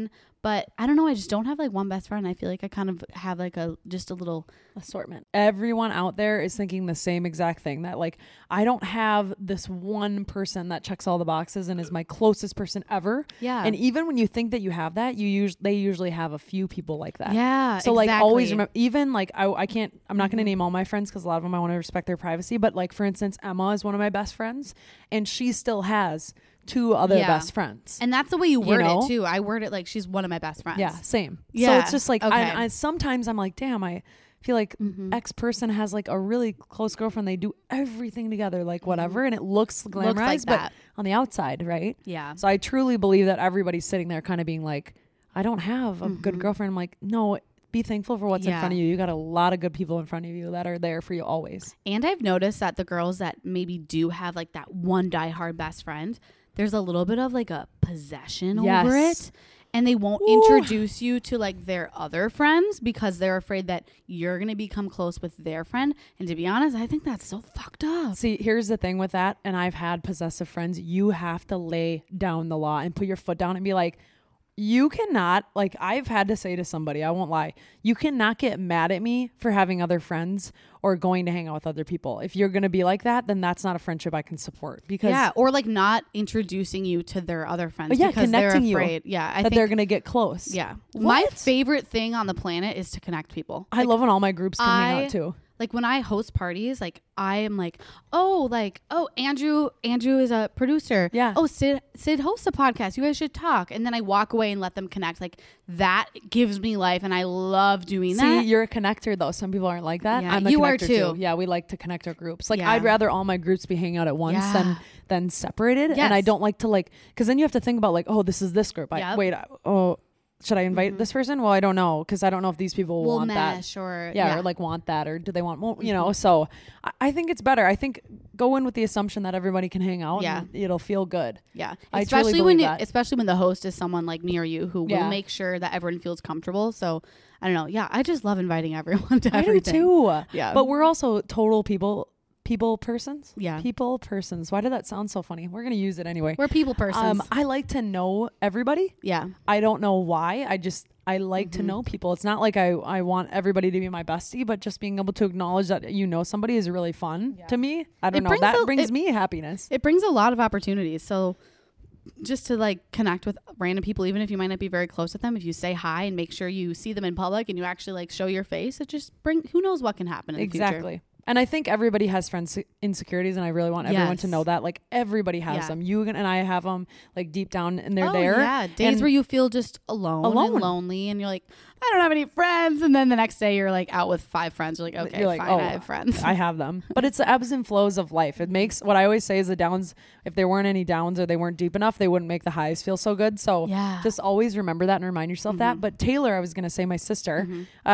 But I don't know. I just don't have like one best friend. I feel like I kind of have like just a little assortment. Everyone out there is thinking the same exact thing, that like I don't have this one person that checks all the boxes and is my closest person ever. Yeah. And even when you think that you have that, they usually have a few people like that. Yeah. So like always remember, even like I'm not going to name all my friends because a lot of them I want to respect their privacy. But like for instance, Emma is one of my best friends, and she still has 2 other best friends. And that's the way you word it too. I word it like she's one of my best friends. Yeah, same. Yeah. So it's just like, I sometimes I'm like, damn, I feel like X person has like a really close girlfriend. They do everything together, like whatever. And it looks glamorized, like but on the outside, right? Yeah. So I truly believe that everybody's sitting there kind of being like, I don't have a good girlfriend. I'm like, no, be thankful for what's in front of you. You got a lot of good people in front of you that are there for you always. And I've noticed that the girls that maybe do have like that one diehard best friend, there's a little bit of like a possession over it. And they won't introduce you to like their other friends because they're afraid that you're going to become close with their friend. And to be honest, I think that's so fucked up. See, here's the thing with that. And I've had possessive friends. You have to lay down the law and put your foot down and be like, you cannot, like I've had to say to somebody, I won't lie, you cannot get mad at me for having other friends or going to hang out with other people. If you're going to be like that, then that's not a friendship I can support. Because or like not introducing you to their other friends because connecting they're afraid. I think they're going to get close. Yeah. My favorite thing on the planet is to connect people. I love when all my groups can hang out too. Like when I host parties, like I am like, oh, Andrew is a producer. Yeah. Oh, Sid hosts a podcast. You guys should talk. And then I walk away and let them connect. Like that gives me life, and I love doing that. See, you're a connector though. Some people aren't like that. Yeah, I'm a you connector are too. Yeah, we like to connect our groups. Like I'd rather all my groups be hanging out at once than separated. Yes. And I don't like to because then you have to think about like, oh, this is this group. Should I invite this person? Well, I don't know, because I don't know if these people will want that. Or like want that, or do they want more? You know, so I think it's better. I think go in with the assumption that everybody can hang out. And it'll feel good. Yeah, especially when the host is someone like me or you who will make sure that everyone feels comfortable. So I don't know. Yeah, I just love inviting everyone to everything. I do too. Yeah, but we're also total people persons. Yeah. People persons. Why did that sound so funny? We're going to use it anyway. We're people persons. I like to know everybody. Yeah. I don't know why. I like to know people. It's not like I want everybody to be my bestie, but just being able to acknowledge that you know somebody is really fun to me. I don't know. That brings me happiness. It brings a lot of opportunities. So just to like connect with random people, even if you might not be very close with them, if you say hi and make sure you see them in public and you actually like show your face, it just who knows what can happen in the future. Exactly. And I think everybody has friends insecurities, and I really want everyone to know that. Like everybody has them. You and I have them like deep down, and they're there. Yeah, days where you feel just alone and lonely, and you're like, I don't have any friends. And then the next day you're like out with 5 friends. You're like, okay, you're like, fine, I have friends. I have them. But it's the ebbs and flows of life. It makes, what I always say is the downs, if there weren't any downs or they weren't deep enough, they wouldn't make the highs feel so good. So just always remember that and remind yourself that. But Taylor, I was going to say, my sister,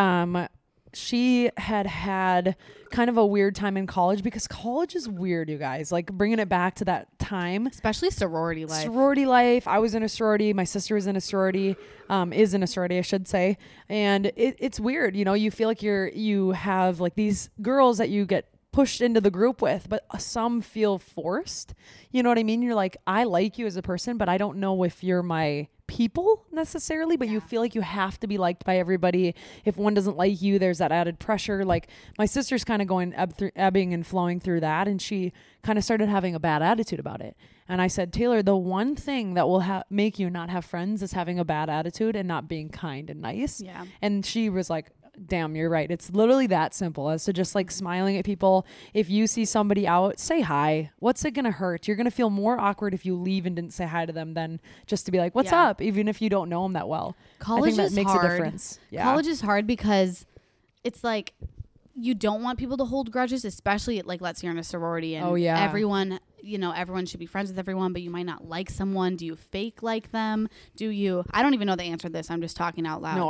she had kind of a weird time in college, because college is weird, you guys. Like bringing it back to that time, especially sorority life. I was in a sorority. My sister was in a sorority, is in a sorority, I should say. And it's weird. You know, you feel like you have like these girls that you get pushed into the group with, but some feel forced. You know what I mean? You're like, I like you as a person, but I don't know if you're my people necessarily, but you feel like you have to be liked by everybody. If one doesn't like you, there's that added pressure. Like my sister's kind of going ebbing and flowing through that, and she kind of started having a bad attitude about it. And I said, Taylor, the one thing that will make you not have friends is having a bad attitude and not being kind and nice. Yeah. And she was like, damn, you're right. It's literally that simple as to just like smiling at people. If you see somebody out, say hi. What's it going to hurt? You're going to feel more awkward if you leave and didn't say hi to them than just to be like, what's up? Even if you don't know them that well. College I think that makes hard. a difference. Yeah. College is hard because it's like, you don't want people to hold grudges, especially like, let's say you're in a sorority and everyone should be friends with everyone, but you might not like someone. Do you fake like them? I don't even know the answer to this. I'm just talking out loud.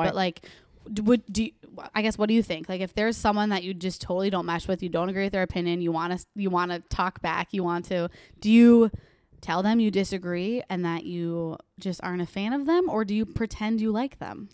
I guess, what do you think? Like, if there's someone that you just totally don't mesh with, you don't agree with their opinion, you want to talk back, do you tell them you disagree and that you just aren't a fan of them, or do you pretend you like them?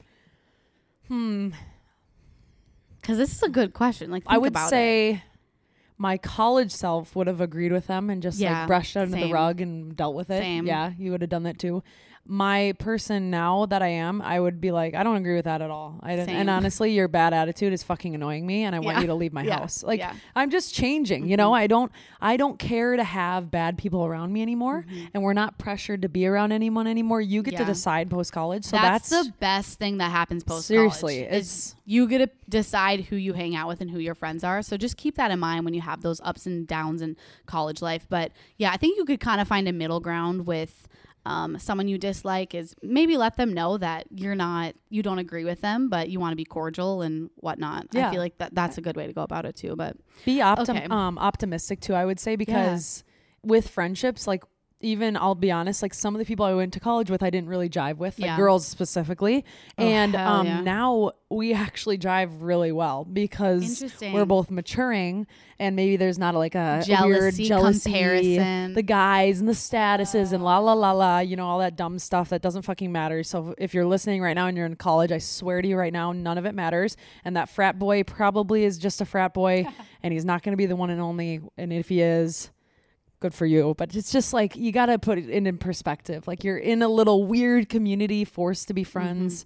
Because this is a good question. Like, think I would about say it. My college self would have agreed with them and just like brushed it under the rug and dealt with it. Same. Yeah, you would have done that too. my person now that I am, I would be like, I don't agree with that at all. And Same. honestly, your bad attitude is fucking annoying me, and I want you to leave my house. Like, I'm just changing, you know. I don't care to have bad people around me anymore, and we're not pressured to be around anyone anymore. You get to decide post college. So that's the best thing that happens post college. Seriously, it's you get to decide who you hang out with and who your friends are. So just keep that in mind when you have those ups and downs in college life. But yeah, I think you could kind of find a middle ground with someone you dislike. Is maybe let them know that you don't agree with them, but you want to be cordial and whatnot. I feel like that's a good way to go about it too. But be optimistic too, I would say, because with friendships, like, even I'll be honest, like some of the people I went to college with, I didn't really jive with, like girls specifically. And now we actually jive really well because we're both maturing, and maybe there's not like a weird jealousy comparison, the guys and the statuses and la la la la, you know, all that dumb stuff that doesn't fucking matter. So if you're listening right now and you're in college, I swear to you right now, none of it matters. And that frat boy probably is just a frat boy and he's not going to be the one and only. And if he is, good for you. But it's just like, you got to put it in perspective. Like, you're in a little weird community, forced to be friends.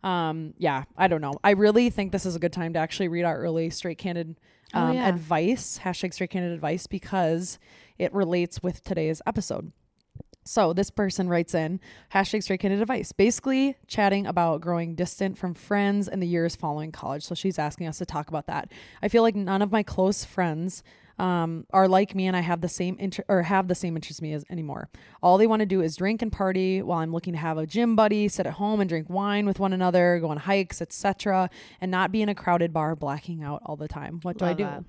I don't know. I really think this is a good time to actually read our early Straight Candid advice, #StraightCandid advice, because it relates with today's episode. So this person writes in #StraightCandid advice, basically chatting about growing distant from friends in the years following college. So she's asking us to talk about that. I feel like none of my close friends are like me, and I have the same interests as me anymore. All they want to do is drink and party, while I'm looking to have a gym buddy, sit at home and drink wine with one another, go on hikes, etc., and not be in a crowded bar blacking out all the time. What do I do? That.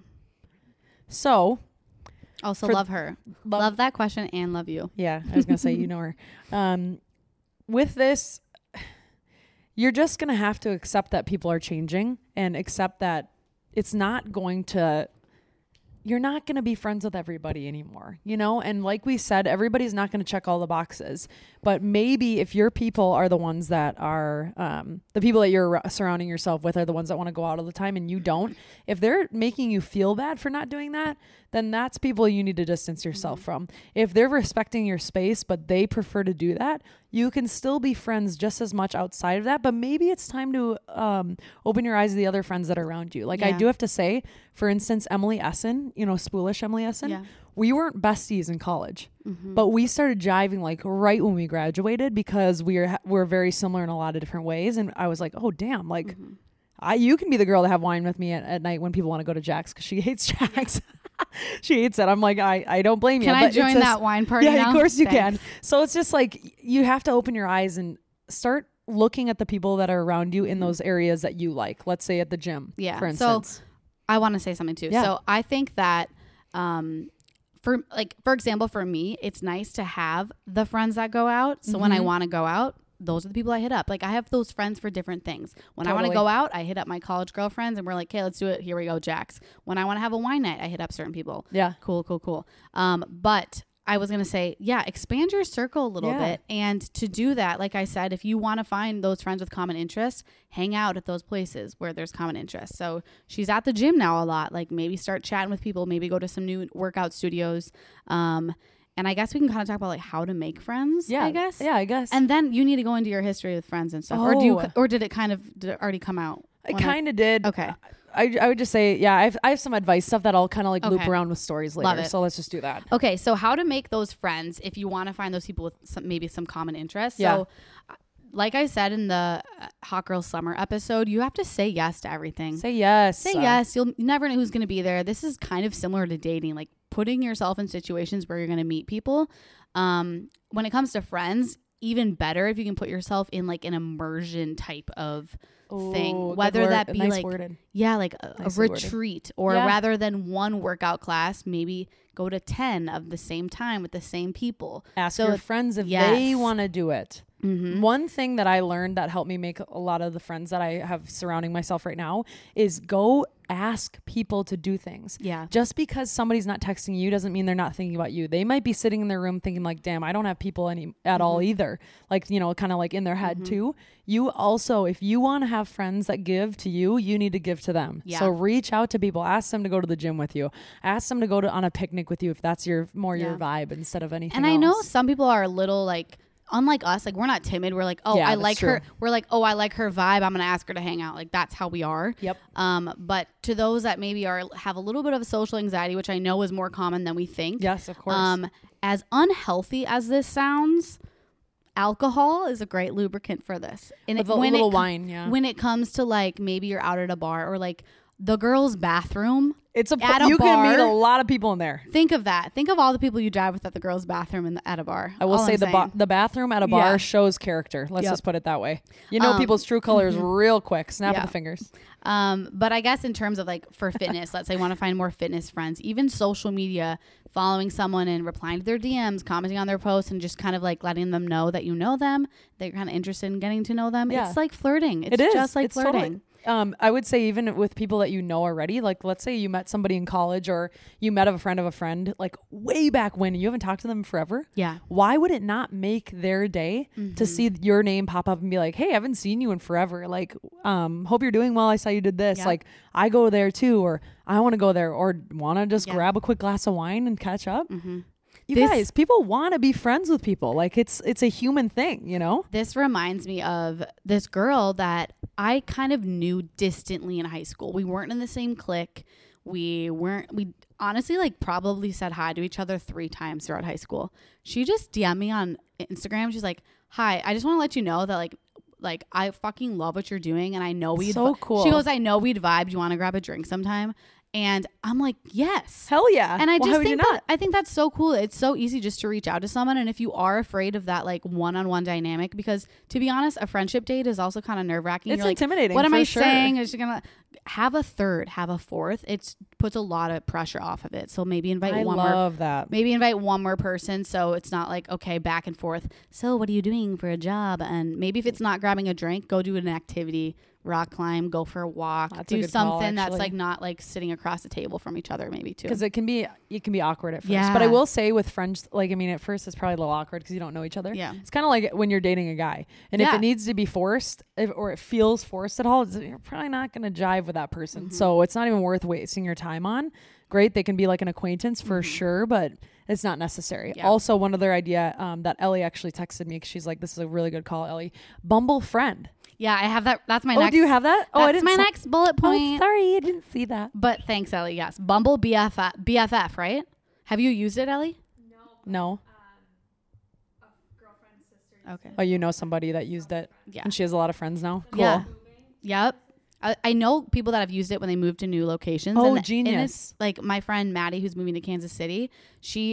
So, also love her, love that question, and love you. Yeah, I was gonna say, you know her. With this, you're just gonna have to accept that people are changing, and accept that it's not going to. You're not going to be friends with everybody anymore, you know? And like we said, everybody's not going to check all the boxes, but maybe if your people are the ones that are, the people that you're surrounding yourself with are the ones that want to go out all the time and you don't, if they're making you feel bad for not doing that, then that's people you need to distance yourself from. If they're respecting your space, but they prefer to do that, you can still be friends just as much outside of that, but maybe it's time to open your eyes to the other friends that are around you. Like, I do have to say, for instance, Emily Essen, you know, Spoolish Emily Essen, we weren't besties in college, but we started jiving like right when we graduated because we're very similar in a lot of different ways. And I was like, oh, damn, like you can be the girl to have wine with me at night when people want to go to Jack's, because she hates Jack's. She hates it. I'm like, I don't blame you. Can I join that wine party now? Yeah, of course you can. So it's just like, you have to open your eyes and start looking at the people that are around you in those areas that you like. Let's say at the gym, for instance. So I want to say something too. Yeah. So I think that for example, for me, it's nice to have the friends that go out. So when I want to go out, those are the people I hit up. Like, I have those friends for different things. When I want to go out, I hit up my college girlfriends and we're like, okay, let's do it. Here we go, Jax. When I want to have a wine night, I hit up certain people. Yeah. Cool. But I was going to say, expand your circle a little bit. And to do that, like I said, if you want to find those friends with common interests, hang out at those places where there's common interests. So she's at the gym now a lot. Like, maybe start chatting with people, maybe go to some new workout studios. And I guess we can kind of talk about like how to make friends. Yeah, I guess. Yeah, I guess. And then you need to go into your history with friends and stuff. Or did it kind of already come out? It kind of did. Okay. I would just say, I have some advice stuff that I'll kind of like loop around with stories later. Love it. So let's just do that. Okay. So how to make those friends if you want to find those people with maybe some common interests. Yeah. So like I said in the Hot Girl Summer episode, you have to say yes to everything. Say yes. Say yes. You never know who's going to be there. This is kind of similar to dating, like putting yourself in situations where you're going to meet people. When it comes to friends, even better if you can put yourself in like an immersion type of thing, whether that be like a retreat or rather than one workout class, maybe go to 10 of the same time with the same people. Ask your friends if they want to do it. One thing that I learned that helped me make a lot of the friends that I have surrounding myself right now is go ask people to do things. Yeah. Just because somebody's not texting you doesn't mean they're not thinking about you. They might be sitting in their room thinking like, damn, I don't have people at all either. Like, you know, kind of like in their head too. You also, if you want to have friends that give to you, you need to give to them. Yeah. So reach out to people, ask them to go to the gym with you, ask them to go on a picnic with you if that's your vibe instead of anything else. I know some people are a little like, unlike us, like we're not timid. We're like, oh, I like her. We're like, oh, I like her vibe. I'm going to ask her to hang out. Like that's how we are. Yep. But to those that maybe have a little bit of a social anxiety, which I know is more common than we think. Yes, of course. As unhealthy as this sounds, alcohol is a great lubricant for this. And wine, yeah. When it comes to like maybe you're out at a bar or like the girls' bathroom. You can meet a lot of people in there. Think of that. Think of all the people you drive with at the girls' bathroom at a bar. I will say the bathroom at a bar shows character. Let's just put it that way. You know people's true colors real quick. Snap of the fingers. But I guess in terms of like for fitness, let's say you want to find more fitness friends, even social media, following someone and replying to their DMs, commenting on their posts, and just kind of like letting them know that you know them, that you're kind of interested in getting to know them. Yeah. It's like flirting. It's just like flirting. Totally. I would say even with people that you know already, like let's say you met somebody in college or you met a friend of a friend, like way back when, and you haven't talked to them forever. Yeah. Why would it not make their day to see your name pop up and be like, hey, I haven't seen you in forever. Like, hope you're doing well. I saw you did this. Yeah. Like I go there too, or I want to go there, or want to just grab a quick glass of wine and catch up. You guys, people want to be friends with people. Like it's a human thing, you know? This reminds me of this girl that I kind of knew distantly in high school. We weren't in the same clique. We honestly like probably said hi to each other 3 times throughout high school. She just DM'd me on Instagram. She's like, hi, I just want to let you know that like I fucking love what you're doing. And I know we'd so cool. She goes, I know we'd vibe. Do you want to grab a drink sometime? And I'm like, yes. Hell yeah. And I think that's so cool. It's so easy just to reach out to someone. And if you are afraid of that like one-on-one dynamic, because to be honest, a friendship date is also kind of nerve-wracking. It's intimidating. What am I saying? Is she gonna have a third, have a fourth? It puts a lot of pressure off of it. So maybe invite one more person. So it's not like, okay, back and forth. So what are you doing for a job? And maybe if it's not grabbing a drink, go do an activity. Rock climb, go for a walk, do something that's like not like sitting across the table from each other, maybe too. Because it can be awkward at first. Yeah. But I will say with friends, like, I mean, at first it's probably a little awkward because you don't know each other. Yeah. It's kind of like when you're dating a guy. And if it needs to be forced or it feels forced at all, you're probably not going to jive with that person. So it's not even worth wasting your time on. Great. They can be like an acquaintance for sure, but it's not necessary. Yeah. Also, one other idea that Ellie actually texted me, because she's like, this is a really good call, Ellie. Bumble friend. Yeah, I have that. That's my next. Oh, do you have that? Oh, that's my next bullet point. Oh, sorry, I didn't see that. But thanks, Ellie. Yes. Bumble BFF, right? Have you used it, Ellie? No. A girlfriend's sister. Okay. Oh, you know somebody that used it? Yeah. And she has a lot of friends now? Cool. Yeah. Yep. I know people that have used it when they moved to new locations. Oh, genius. And it's like my friend Maddie, who's moving to Kansas City, she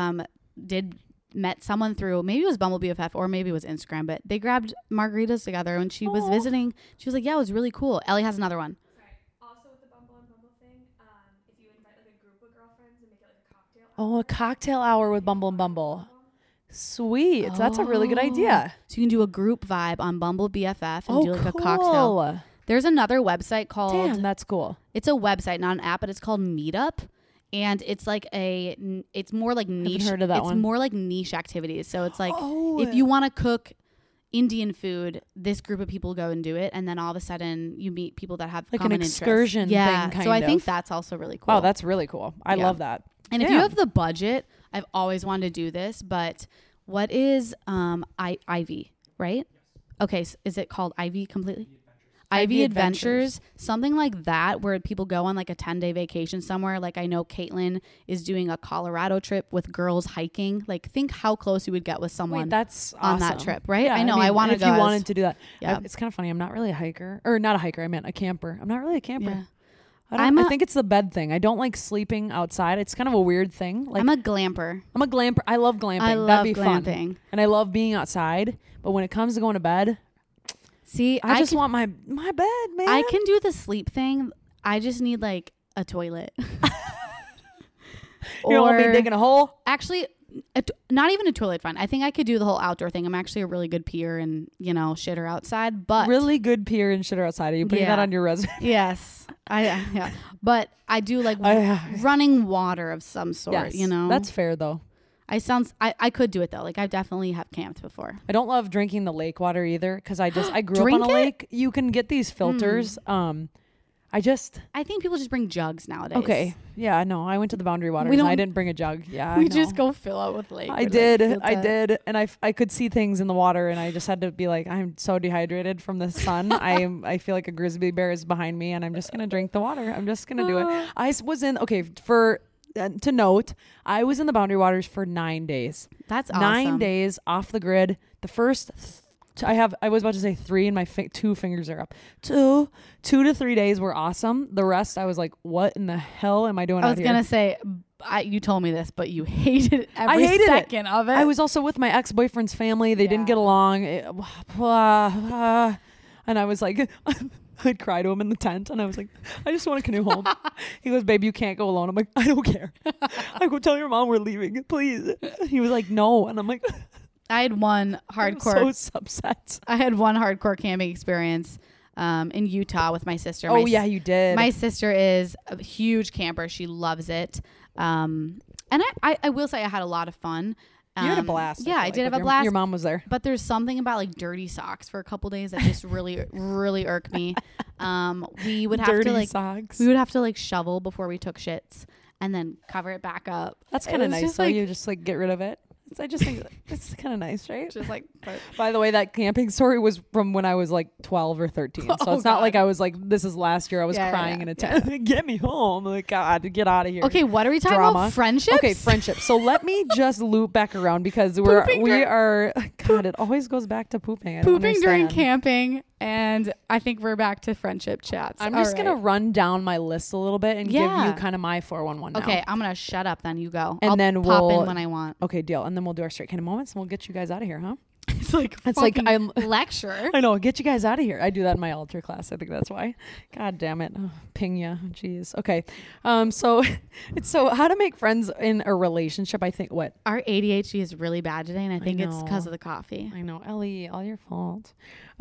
met someone through, maybe it was Bumble BFF or maybe it was Instagram, but they grabbed margaritas together when she was visiting. She was like, yeah, it was really cool. Ellie has another one. Sorry. Also with the Bumble and Bumble thing, if you invite like a group of girlfriends and make it like a cocktail hour. Oh, a cocktail hour with Bumble and Bumble. Sweet. That's a really good idea. So you can do a group vibe on Bumble BFF and do like a cocktail. There's another website called... Damn, that's cool. It's a website, not an app, but it's called Meetup. And it's like it's more like niche. Heard of that one. More like niche activities. So it's like if you want to cook Indian food, this group of people go and do it, and then all of a sudden you meet people that have like common an excursion interests. Yeah. thing. Kind so I of. think that's also really cool. Wow, that's really cool. I love that. And if you have the budget, I've always wanted to do this, but what is Ivy, right? Okay, so is it called Ivy completely? Ivy Adventures, something like that, where people go on like a 10-day vacation somewhere. Like I know Caitlin is doing a Colorado trip with girls hiking. Like think how close you would get with someone. Wait, that's on awesome. That trip, right? Yeah, I know. I want to go. If you wanted to do that, yeah. It's kind of funny. I'm not really a hiker, or not a hiker. I meant a camper. I'm not really a camper. Yeah. I think it's the bed thing. I don't like sleeping outside. It's kind of a weird thing. Like I'm a glamper. I'm a glamper. I love glamping. I love That'd be glamping. Fun. And I love being outside. But when it comes to going to bed, see, I just want my bed, man. I can do the sleep thing. I just need like a toilet. You don't want me digging a hole? Actually, not even a toilet fine. I think I could do the whole outdoor thing. I'm actually a really good peer and, shitter outside, but really good peer and shitter outside. Are you putting that on your resume? Yes. Yeah. But I do like running water of some sort, yes, That's fair though. I could do it though. Like I definitely have camped before. I don't love drinking the lake water either because I grew up on a lake. You can get these filters. I think people just bring jugs nowadays. Okay. Yeah, no, I went to the Boundary Waters and I didn't bring a jug. Yeah. We just go fill out with lake. I did. And I could see things in the water and I just had to be like, I'm so dehydrated from the sun. I feel like a grizzly bear is behind me and I'm just going to drink the water. I'm just going to do it. I was in, to note, I was in the Boundary Waters for 9 days. That's awesome. 9 days off the grid. The first I was about to say 3 and my 2 fingers are up. 2 to 3 days were awesome. The rest I was like, what in the hell am I doing out here? I was going to say, you told me this, but you hated every second of it. I was also with my ex-boyfriend's family. They didn't get along. And I was like, I'd cry to him in the tent and I was like, I just want to canoe home. He goes, babe, you can't go alone. I'm like, I don't care. I go, tell your mom we're leaving, please. He was like, no. And I'm like... I had one hardcore. I'm so upset. I had one hardcore camping experience in Utah with my sister. Oh, yeah, you did. My sister is a huge camper. She loves it. And I will say I had a lot of fun. You had a blast. Yeah, I did have a blast. Your mom was there. But there's something about like dirty socks for a couple days that just really, really irked me. We would have dirty to like socks. We would have to like shovel before we took shits and then cover it back up. That's kind of nice. So you just like get rid of it. I just think it's kind of nice, right? Just like, by the way, that camping story was from when I was like 12 or 13. So it's not like I was like, this is last year. I was crying in a tent. Get me home. Like, God, get out of here. Okay, what are we talking about? Friendships? Okay, friendships. So let me just loop back around because we are, God, it always goes back to pooping. Pooping during camping. And I think we're back to friendship chats. I'm just going to run down my list a little bit and give you kind of my 411 now. Okay, I'm going to shut up. Then you go. And then pop in when I want. Okay, deal. And then we'll do our straight kind of moments and we'll get you guys out of here, huh? It's like I'm lecture. I know. Get you guys out of here. I do that in my altar class. I think that's why. God damn it. Oh, ping ya. Jeez. Okay. So how to make friends in a relationship. I think what our ADHD is really bad today, and I think it's because of the coffee. I know, Ellie. All your fault.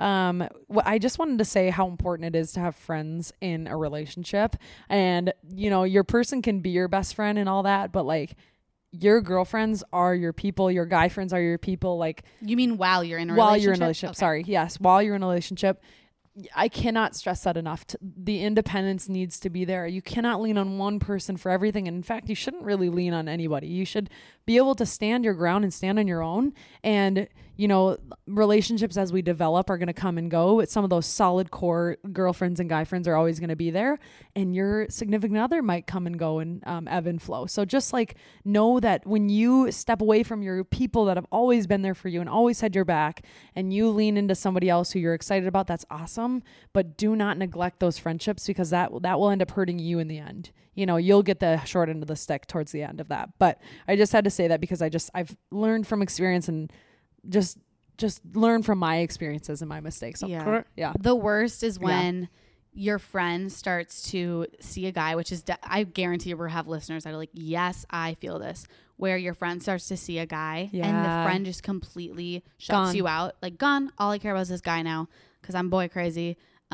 I just wanted to say how important it is to have friends in a relationship, and your person can be your best friend and all that, but like. Your girlfriends are your people. Your guy friends are your people. Like you mean while you're in a relationship? While you're in a relationship. Okay. Sorry. Yes. While you're in a relationship, I cannot stress that enough. The independence needs to be there. You cannot lean on one person for everything. And in fact, you shouldn't really lean on anybody. You should be able to stand your ground and stand on your own. And, relationships as we develop are going to come and go. Some of those solid core girlfriends and guy friends are always going to be there. And your significant other might come and go and ebb and flow. So just like know that when you step away from your people that have always been there for you and always had your back and you lean into somebody else who you're excited about, that's awesome. But do not neglect those friendships because that will end up hurting you in the end. You'll get the short end of the stick towards the end of that. But I just had to say that because I've learned from experience and just learn from my experiences and my mistakes. So, yeah. The worst is when your friend starts to see a guy, which is, I guarantee we'll have listeners that are like, yes, I feel this, where your friend starts to see a guy and the friend just completely shuts you out. Like, gone. All I care about is this guy now because I'm boy crazy.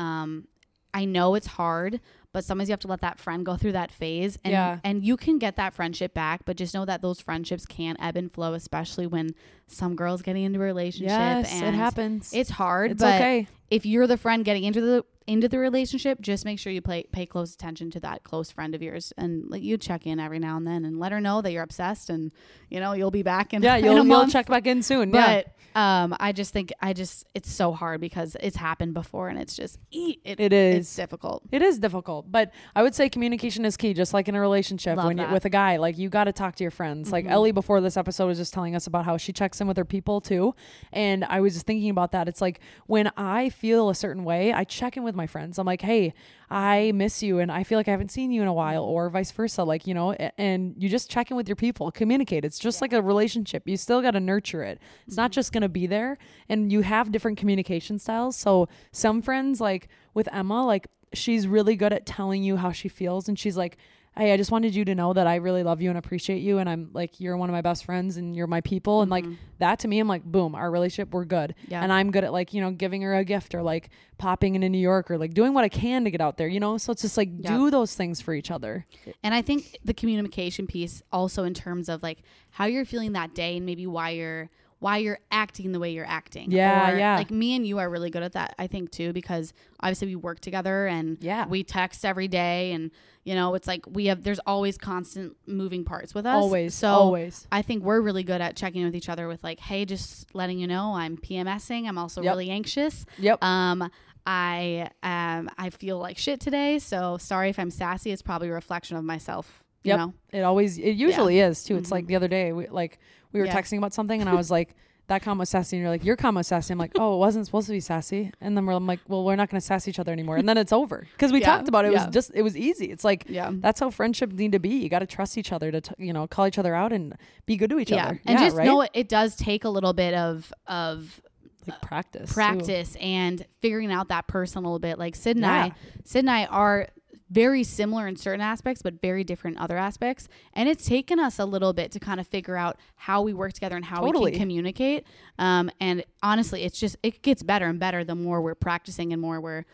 I know it's hard, but sometimes you have to let that friend go through that phase and you can get that friendship back, but just know that those friendships can ebb and flow, especially when some girl's getting into a relationship. Yes, and it happens. It's hard, it's but okay. If you're the friend getting into the relationship, just make sure you pay close attention to that close friend of yours and like you check in every now and then and let her know that you're obsessed and you'll be back in you'll check back in soon. But I just think it's so hard because it's happened before and it's just it's difficult. It is difficult, but I would say communication is key, just like in a relationship. When you're with a guy, like you got to talk to your friends. Like Ellie before this episode was just telling us about how she checks in with her people too, and I was just thinking about that. It's like when I feel a certain way, I check in with my friends. I'm like, hey, I miss you and I feel like I haven't seen you in a while, or vice versa. Like, and you just check in with your people, communicate. It's just like a relationship. You still got to nurture it. It's not just going to be there, and you have different communication styles. So some friends, like with Emma, like she's really good at telling you how she feels. And she's like, hey, I just wanted you to know that I really love you and appreciate you. And I'm like, you're one of my best friends and you're my people. And like that to me, I'm like, boom, our relationship, we're good. Yeah. And I'm good at like, giving her a gift or like popping into New York or like doing what I can to get out there, So it's just like do those things for each other. And I think the communication piece also in terms of like how you're feeling that day and maybe why why you're acting the way you're acting. Yeah. Like me and you are really good at that, I think, too, because obviously we work together and we text every day, and it's like there's always constant moving parts with us. Always. I think we're really good at checking in with each other with like, hey, just letting you know I'm PMSing. I'm also really anxious. I feel like shit today, so sorry if I'm sassy. It's probably a reflection of myself. You know? It usually is too. It's like the other day we were texting about something, and I was like, that comment was sassy, and you're like, your comment was sassy. I'm like, oh, it wasn't supposed to be sassy. And then I'm like, well, we're not going to sass each other anymore. And then it's over because we talked about it. It was easy. It's like, that's how friendships need to be. You got to trust each other to call each other out and be good to each other. And just know it does take a little bit of like practice too. And figuring out that person a little bit. Like Sid and I are very similar in certain aspects, but very different in other aspects. And it's taken us a little bit to kind of figure out how we work together and how we can communicate. And honestly, it gets better and better the more we're practicing and more we're,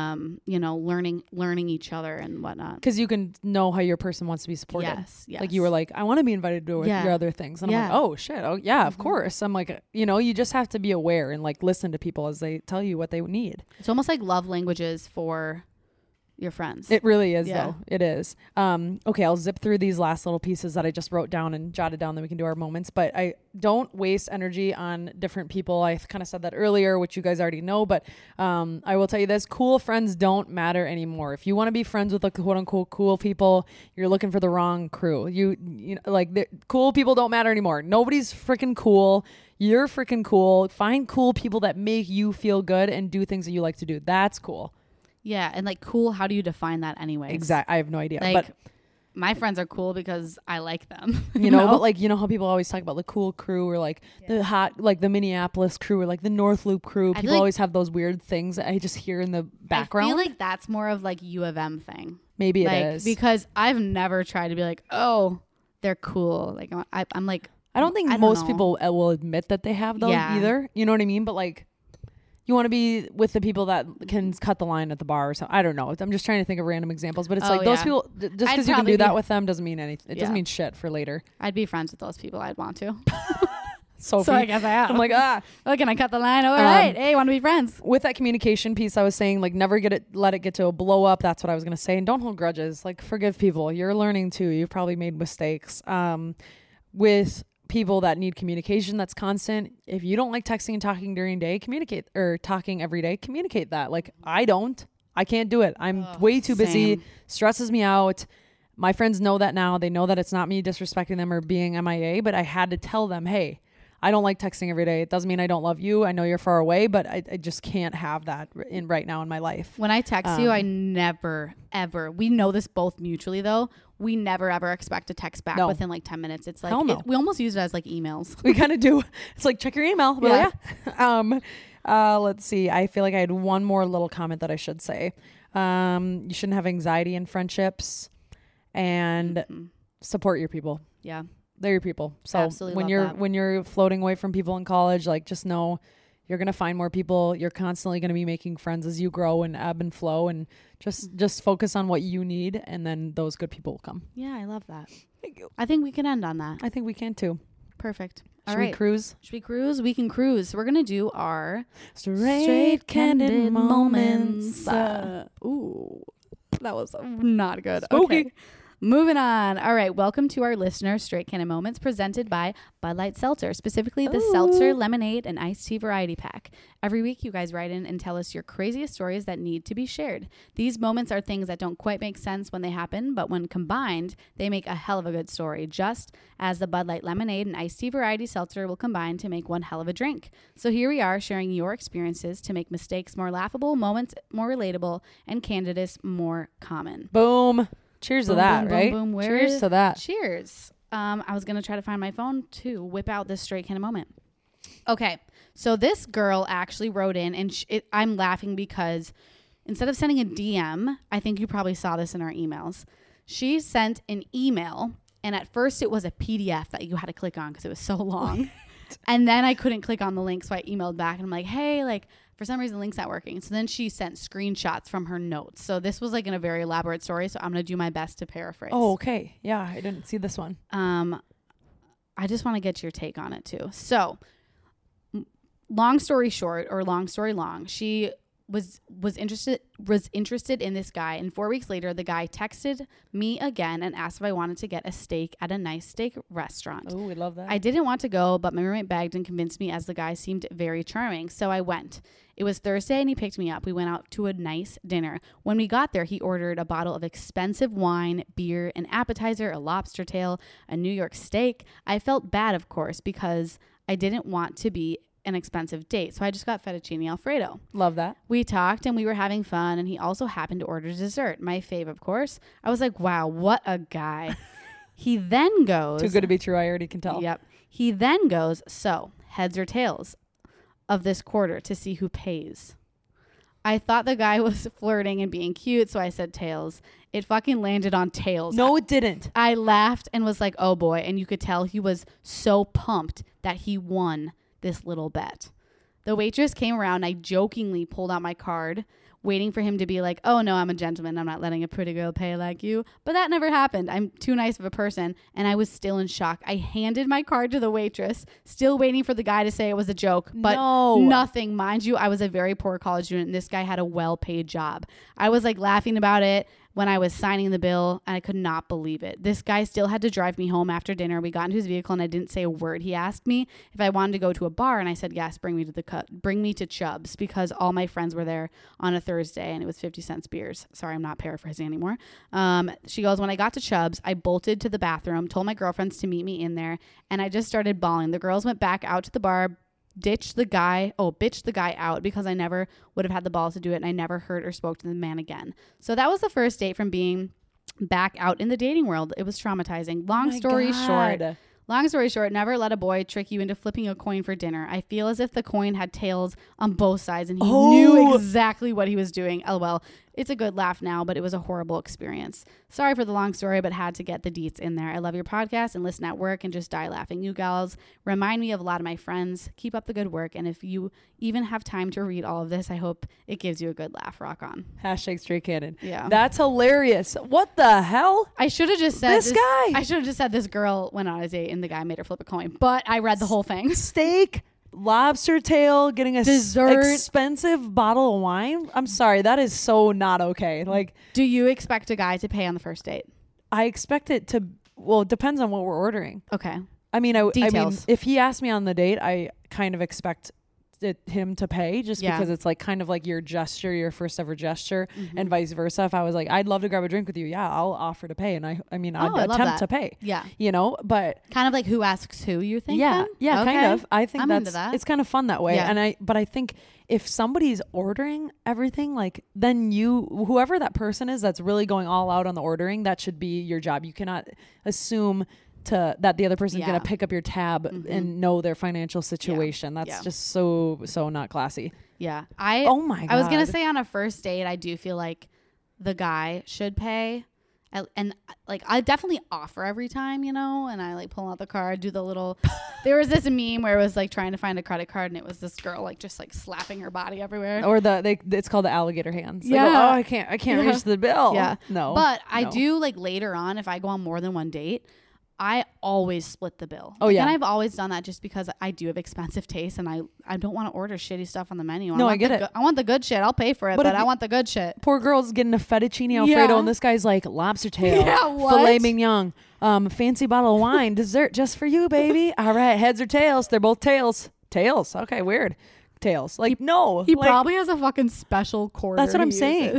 learning each other and whatnot. Because you can know how your person wants to be supported. Yes. Like you were like, I want to be invited to your other things. And I'm like, oh shit. Oh yeah, of course. I'm like, you just have to be aware and like listen to people as they tell you what they need. It's almost like love languages for your friends. It really is though. It is. Okay, I'll zip through these last little pieces that I just wrote down and jotted down, then we can do our moments. But I don't waste energy on different people. I kind of said that earlier, which you guys already know, but I will tell you this, cool friends don't matter anymore. If you want to be friends with like quote unquote cool people, you're looking for the wrong crew. You know, like the cool people don't matter anymore. Nobody's freaking cool. You're freaking cool. Find cool people that make you feel good and do things that you like to do. That's cool. Yeah, and like cool, how do you define that anyway? Exactly. I have no idea. Like, but my friends are cool because I like them. You know, but like, you know how people always talk about the cool crew or like the hot, like the Minneapolis crew or like the North Loop crew. People always have those weird things that I just hear in the background. I feel like that's more of like U of M thing. Maybe like, it is. Because I've never tried to be like, oh, they're cool. Like I'm like, I don't think most people will admit that they have those either. You know what I mean? But like, you want to be with the people that can cut the line at the bar or something. I don't know. I'm just trying to think of random examples, but it's like those people, just because you can do that with them doesn't mean anything. It doesn't mean shit for later. I'd be friends with those people. I'd want to. Sophie. So I guess I am. I'm like, oh, can I cut the line? All right. Hey, want to be friends? With that communication piece, I was saying like never let it get to a blow up. That's what I was going to say. And don't hold grudges. Like forgive people. You're learning too. You've probably made mistakes. With people that need communication that's constant, if you don't like texting and talking during the day, communicate, or talking every day, communicate that. Like I can't do it. I'm way too busy. Stresses me out. My friends know that now. They know that it's not me disrespecting them or being MIA, but I had to tell them, hey, I don't like texting every day. It doesn't mean I don't love you. I know you're far away, but I just can't have that right now in my life. When I text you, I never, ever, we know this both mutually though, we never ever expect a text back within like 10 minutes. It's like, we almost use it as like emails. We kind of do. It's like, check your email. Well, let's see. I feel like I had one more little comment that I should say. You shouldn't have anxiety in friendships and support your people. Yeah. They're your people. So when you're floating away from people in college, like just know you're going to find more people. You're constantly going to be making friends as you grow and ebb and flow, and just focus on what you need, and then those good people will come. Yeah, I love that. Thank you. I think we can end on that. I think we can too. Perfect. Should we cruise? Should we cruise? We can cruise. We're going to do our straight candid moments. Ooh, that was not good. Spooky. Okay. Moving on. All right. Welcome to our listener Straight Candid Moments presented by Bud Light Seltzer, specifically the Seltzer Lemonade and Iced Tea Variety Pack. Every week you guys write in and tell us your craziest stories that need to be shared. These moments are things that don't quite make sense when they happen, but when combined, they make a hell of a good story, just as the Bud Light Lemonade and Iced Tea Variety Seltzer will combine to make one hell of a drink. So here we are sharing your experiences to make mistakes more laughable, moments more relatable, and candidates more common. Boom. Cheers to that, boom, right? Boom, boom. Cheers to that. Cheers. I was going to try to find my phone to whip out this straight candid moment. Okay. So this girl actually wrote in, and I'm laughing because instead of sending a DM, I think you probably saw this in our emails. She sent an email, and at first it was a PDF that you had to click on because it was so long. And then I couldn't click on the link, so I emailed back, and I'm like, hey, like, for some reason, the link's not working. So then she sent screenshots from her notes. So this was like in a very elaborate story. So I'm going to do my best to paraphrase. Oh, okay. Yeah, I didn't see this one. I just want to get your take on it too. So long story short, or long story long, she was interested in this guy, and 4 weeks later the guy texted me again and asked if I wanted to get a steak at a nice steak restaurant. Oh, we love that. I didn't want to go, but my roommate begged and convinced me, as the guy seemed very charming, so I went. It was Thursday and he picked me up. We went out to a nice dinner. When we got there, he ordered a bottle of expensive wine, beer, an appetizer, a lobster tail, a New York steak. I felt bad, of course, because I didn't want to be an expensive date, so I just got fettuccine Alfredo. Love that. We talked and we were having fun, and he also happened to order dessert, my fave, of course. I was like, wow, what a guy. He then goes, too good to be true, I already can tell. Yep. He then goes, so heads or tails of this quarter to see who pays. I thought the guy was flirting and being cute, so I said tails. It fucking landed on tails. No, it didn't. I laughed and was like, oh boy, and you could tell he was so pumped that he won this little bet. The waitress came around. I jokingly pulled out my card, waiting for him to be like, oh no, I'm a gentleman, I'm not letting a pretty girl pay like you. But that never happened. I'm too nice of a person, and I was still in shock. I handed my card to the waitress, still waiting for the guy to say it was a joke, but nothing. Mind you, I was a very poor college student, and this guy had a well-paid job. I was like laughing about it when I was signing the bill, and I could not believe it. This guy still had to drive me home after dinner. We got into his vehicle, and I didn't say a word. He asked me if I wanted to go to a bar, and I said, yes, bring me to Chubb's, because all my friends were there on a Thursday, and it was 50-cent beers. Sorry, I'm not paraphrasing anymore. She goes, when I got to Chubb's, I bolted to the bathroom, told my girlfriends to meet me in there, and I just started bawling. The girls went back out to the bar, bitched the guy out, because I never would have had the balls to do it, and I never heard or spoke to the man again. So that was the first date from being back out in the dating world. It was traumatizing. Long story short, never let a boy trick you into flipping a coin for dinner. I feel as if the coin had tails on both sides, and he knew exactly what he was doing. LOL. It's a good laugh now, but it was a horrible experience. Sorry for the long story, but had to get the deets in there. I love your podcast and listen at work and just die laughing. You gals remind me of a lot of my friends. Keep up the good work. And if you even have time to read all of this, I hope it gives you a good laugh. Rock on. Hashtag straight cannon. Yeah. That's hilarious. What the hell? I should have just said I should have just said this girl went on a date and the guy made her flip a coin, but I read the whole thing. Steak, lobster tail, getting a dessert, expensive bottle of wine. I'm sorry, that is so not okay. Like, do you expect a guy to pay on the first date? I expect it to. Well, it depends on what we're ordering. Okay. I mean, if he asked me on the date, I kind of expect him to pay, just because it's like kind of like your gesture, your first ever gesture, and vice versa. If I was like, I'd love to grab a drink with you, yeah, I'll offer to pay, and I'd attempt to pay. Yeah, you know, but kind of like who asks who, you think? Yeah, then? Okay. Kind of. I think I'm that's into that. It's kind of fun that way. Yeah. I think if somebody's ordering everything, like, then whoever that person is that's really going all out on the ordering, that should be your job. You cannot assume that the other person's going to pick up your tab and know their financial situation. That's just so not classy. Yeah. Oh my God. I was going to say, on a first date, I do feel like the guy should pay. And like, I definitely offer every time, you know, and I like pull out the card, do the little, there was this meme where it was like trying to find a credit card, and it was this girl like just like slapping her body everywhere. Or it's called the alligator hands. Yeah. They go, I can't reach the bill. Yeah. No. But I do, like, later on, if I go on more than one date, I always split the bill. Oh, yeah. And I've always done that just because I do have expensive taste, and I don't want to order shitty stuff on the menu. I get it. I want the good shit. I'll pay for it, but I want the good shit. Poor girl's getting a fettuccine Alfredo, and this guy's like, lobster tail, filet mignon, fancy bottle of wine, dessert just for you, baby. All right, heads or tails? They're both tails. Tails. Okay, weird. Tails. Like, no. He probably has a fucking special quarter. That's what I'm saying.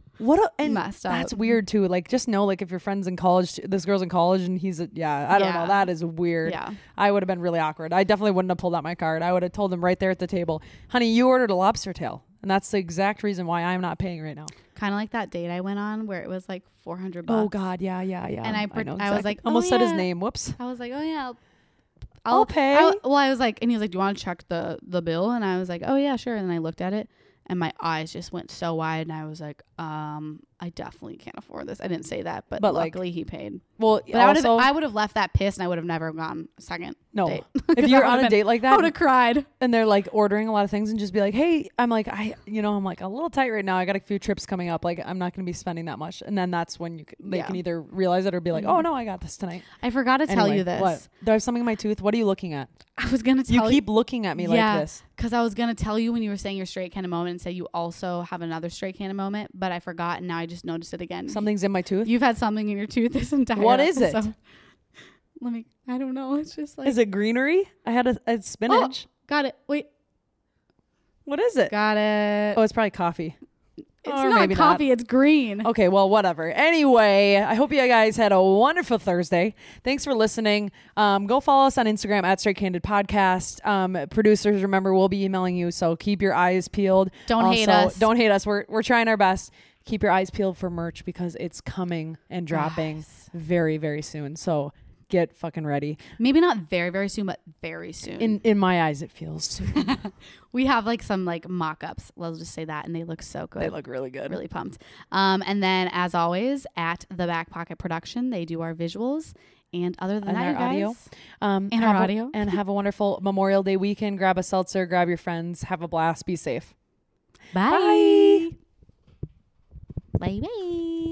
Messed up. That's weird too. Like, just know, like, if your friend's in college, this girl's in college, and he's I don't know. That is weird. Yeah. I would have been really awkward. I definitely wouldn't have pulled out my card. I would have told him right there at the table, honey, you ordered a lobster tail, and that's the exact reason why I'm not paying right now. Kind of like that date I went on where it was like $400. Oh God, yeah. And I was like, almost said his name. Whoops. I was like, oh yeah, I'll pay. I was like, and he was like, do you want to check the bill? And I was like, oh yeah, sure. And then I looked at it, and my eyes just went so wide, and I was like, I definitely can't afford this. I didn't say that, but luckily he paid. Well, but I would have left that pissed, and I would have never gone a second date. If you're on a date like that, I would have cried. And they're like ordering a lot of things and just be like, hey, I'm like a little tight right now. I got a few trips coming up. Like, I'm not going to be spending that much. And then that's when they can either realize it or be like, oh no, I got this tonight. I forgot to tell you this. What? Do I have something in my tooth? What are you looking at? I was going to tell you. You keep looking at me like this. Because I was going to tell you when you were saying your straight kind of moment and say you also have another straight kind of moment, but I forgot and now I just noticed it again. Something's in my tooth? You've had something in your tooth this entire What is it? I don't know. It's just like. Is it greenery? I had a spinach. Oh, got it. Wait. What is it? Got it. Oh, it's probably coffee. It's not coffee. It's green. Okay, well, whatever. Anyway, I hope you guys had a wonderful Thursday. Thanks for listening. Go follow us on Instagram at Straight Candid Podcast. Producers, remember, we'll be emailing you, so keep your eyes peeled. Don't hate us. Don't hate us. We're trying our best. Keep your eyes peeled for merch because it's coming and dropping very, very soon. So get fucking ready. Maybe not very, very soon, but very soon. In my eyes, it feels soon. We have like some like mock-ups. Let's just say that. And they look so good. They look really good. Really pumped. And then as always at The Back Pocket Production, they do our visuals. And other than that, our audio. And our audio. And have a wonderful Memorial Day weekend. Grab a seltzer, grab your friends. Have a blast. Be safe. Bye. Bye. Bye.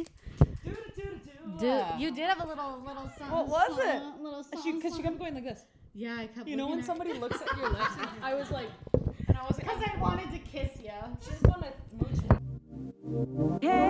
You did have a little song. What was it? Little song. Because she kept going like this. Yeah, I kept. You know when somebody looks at your lips, I was like, because I wanted to kiss you. She just wanted to mooch me.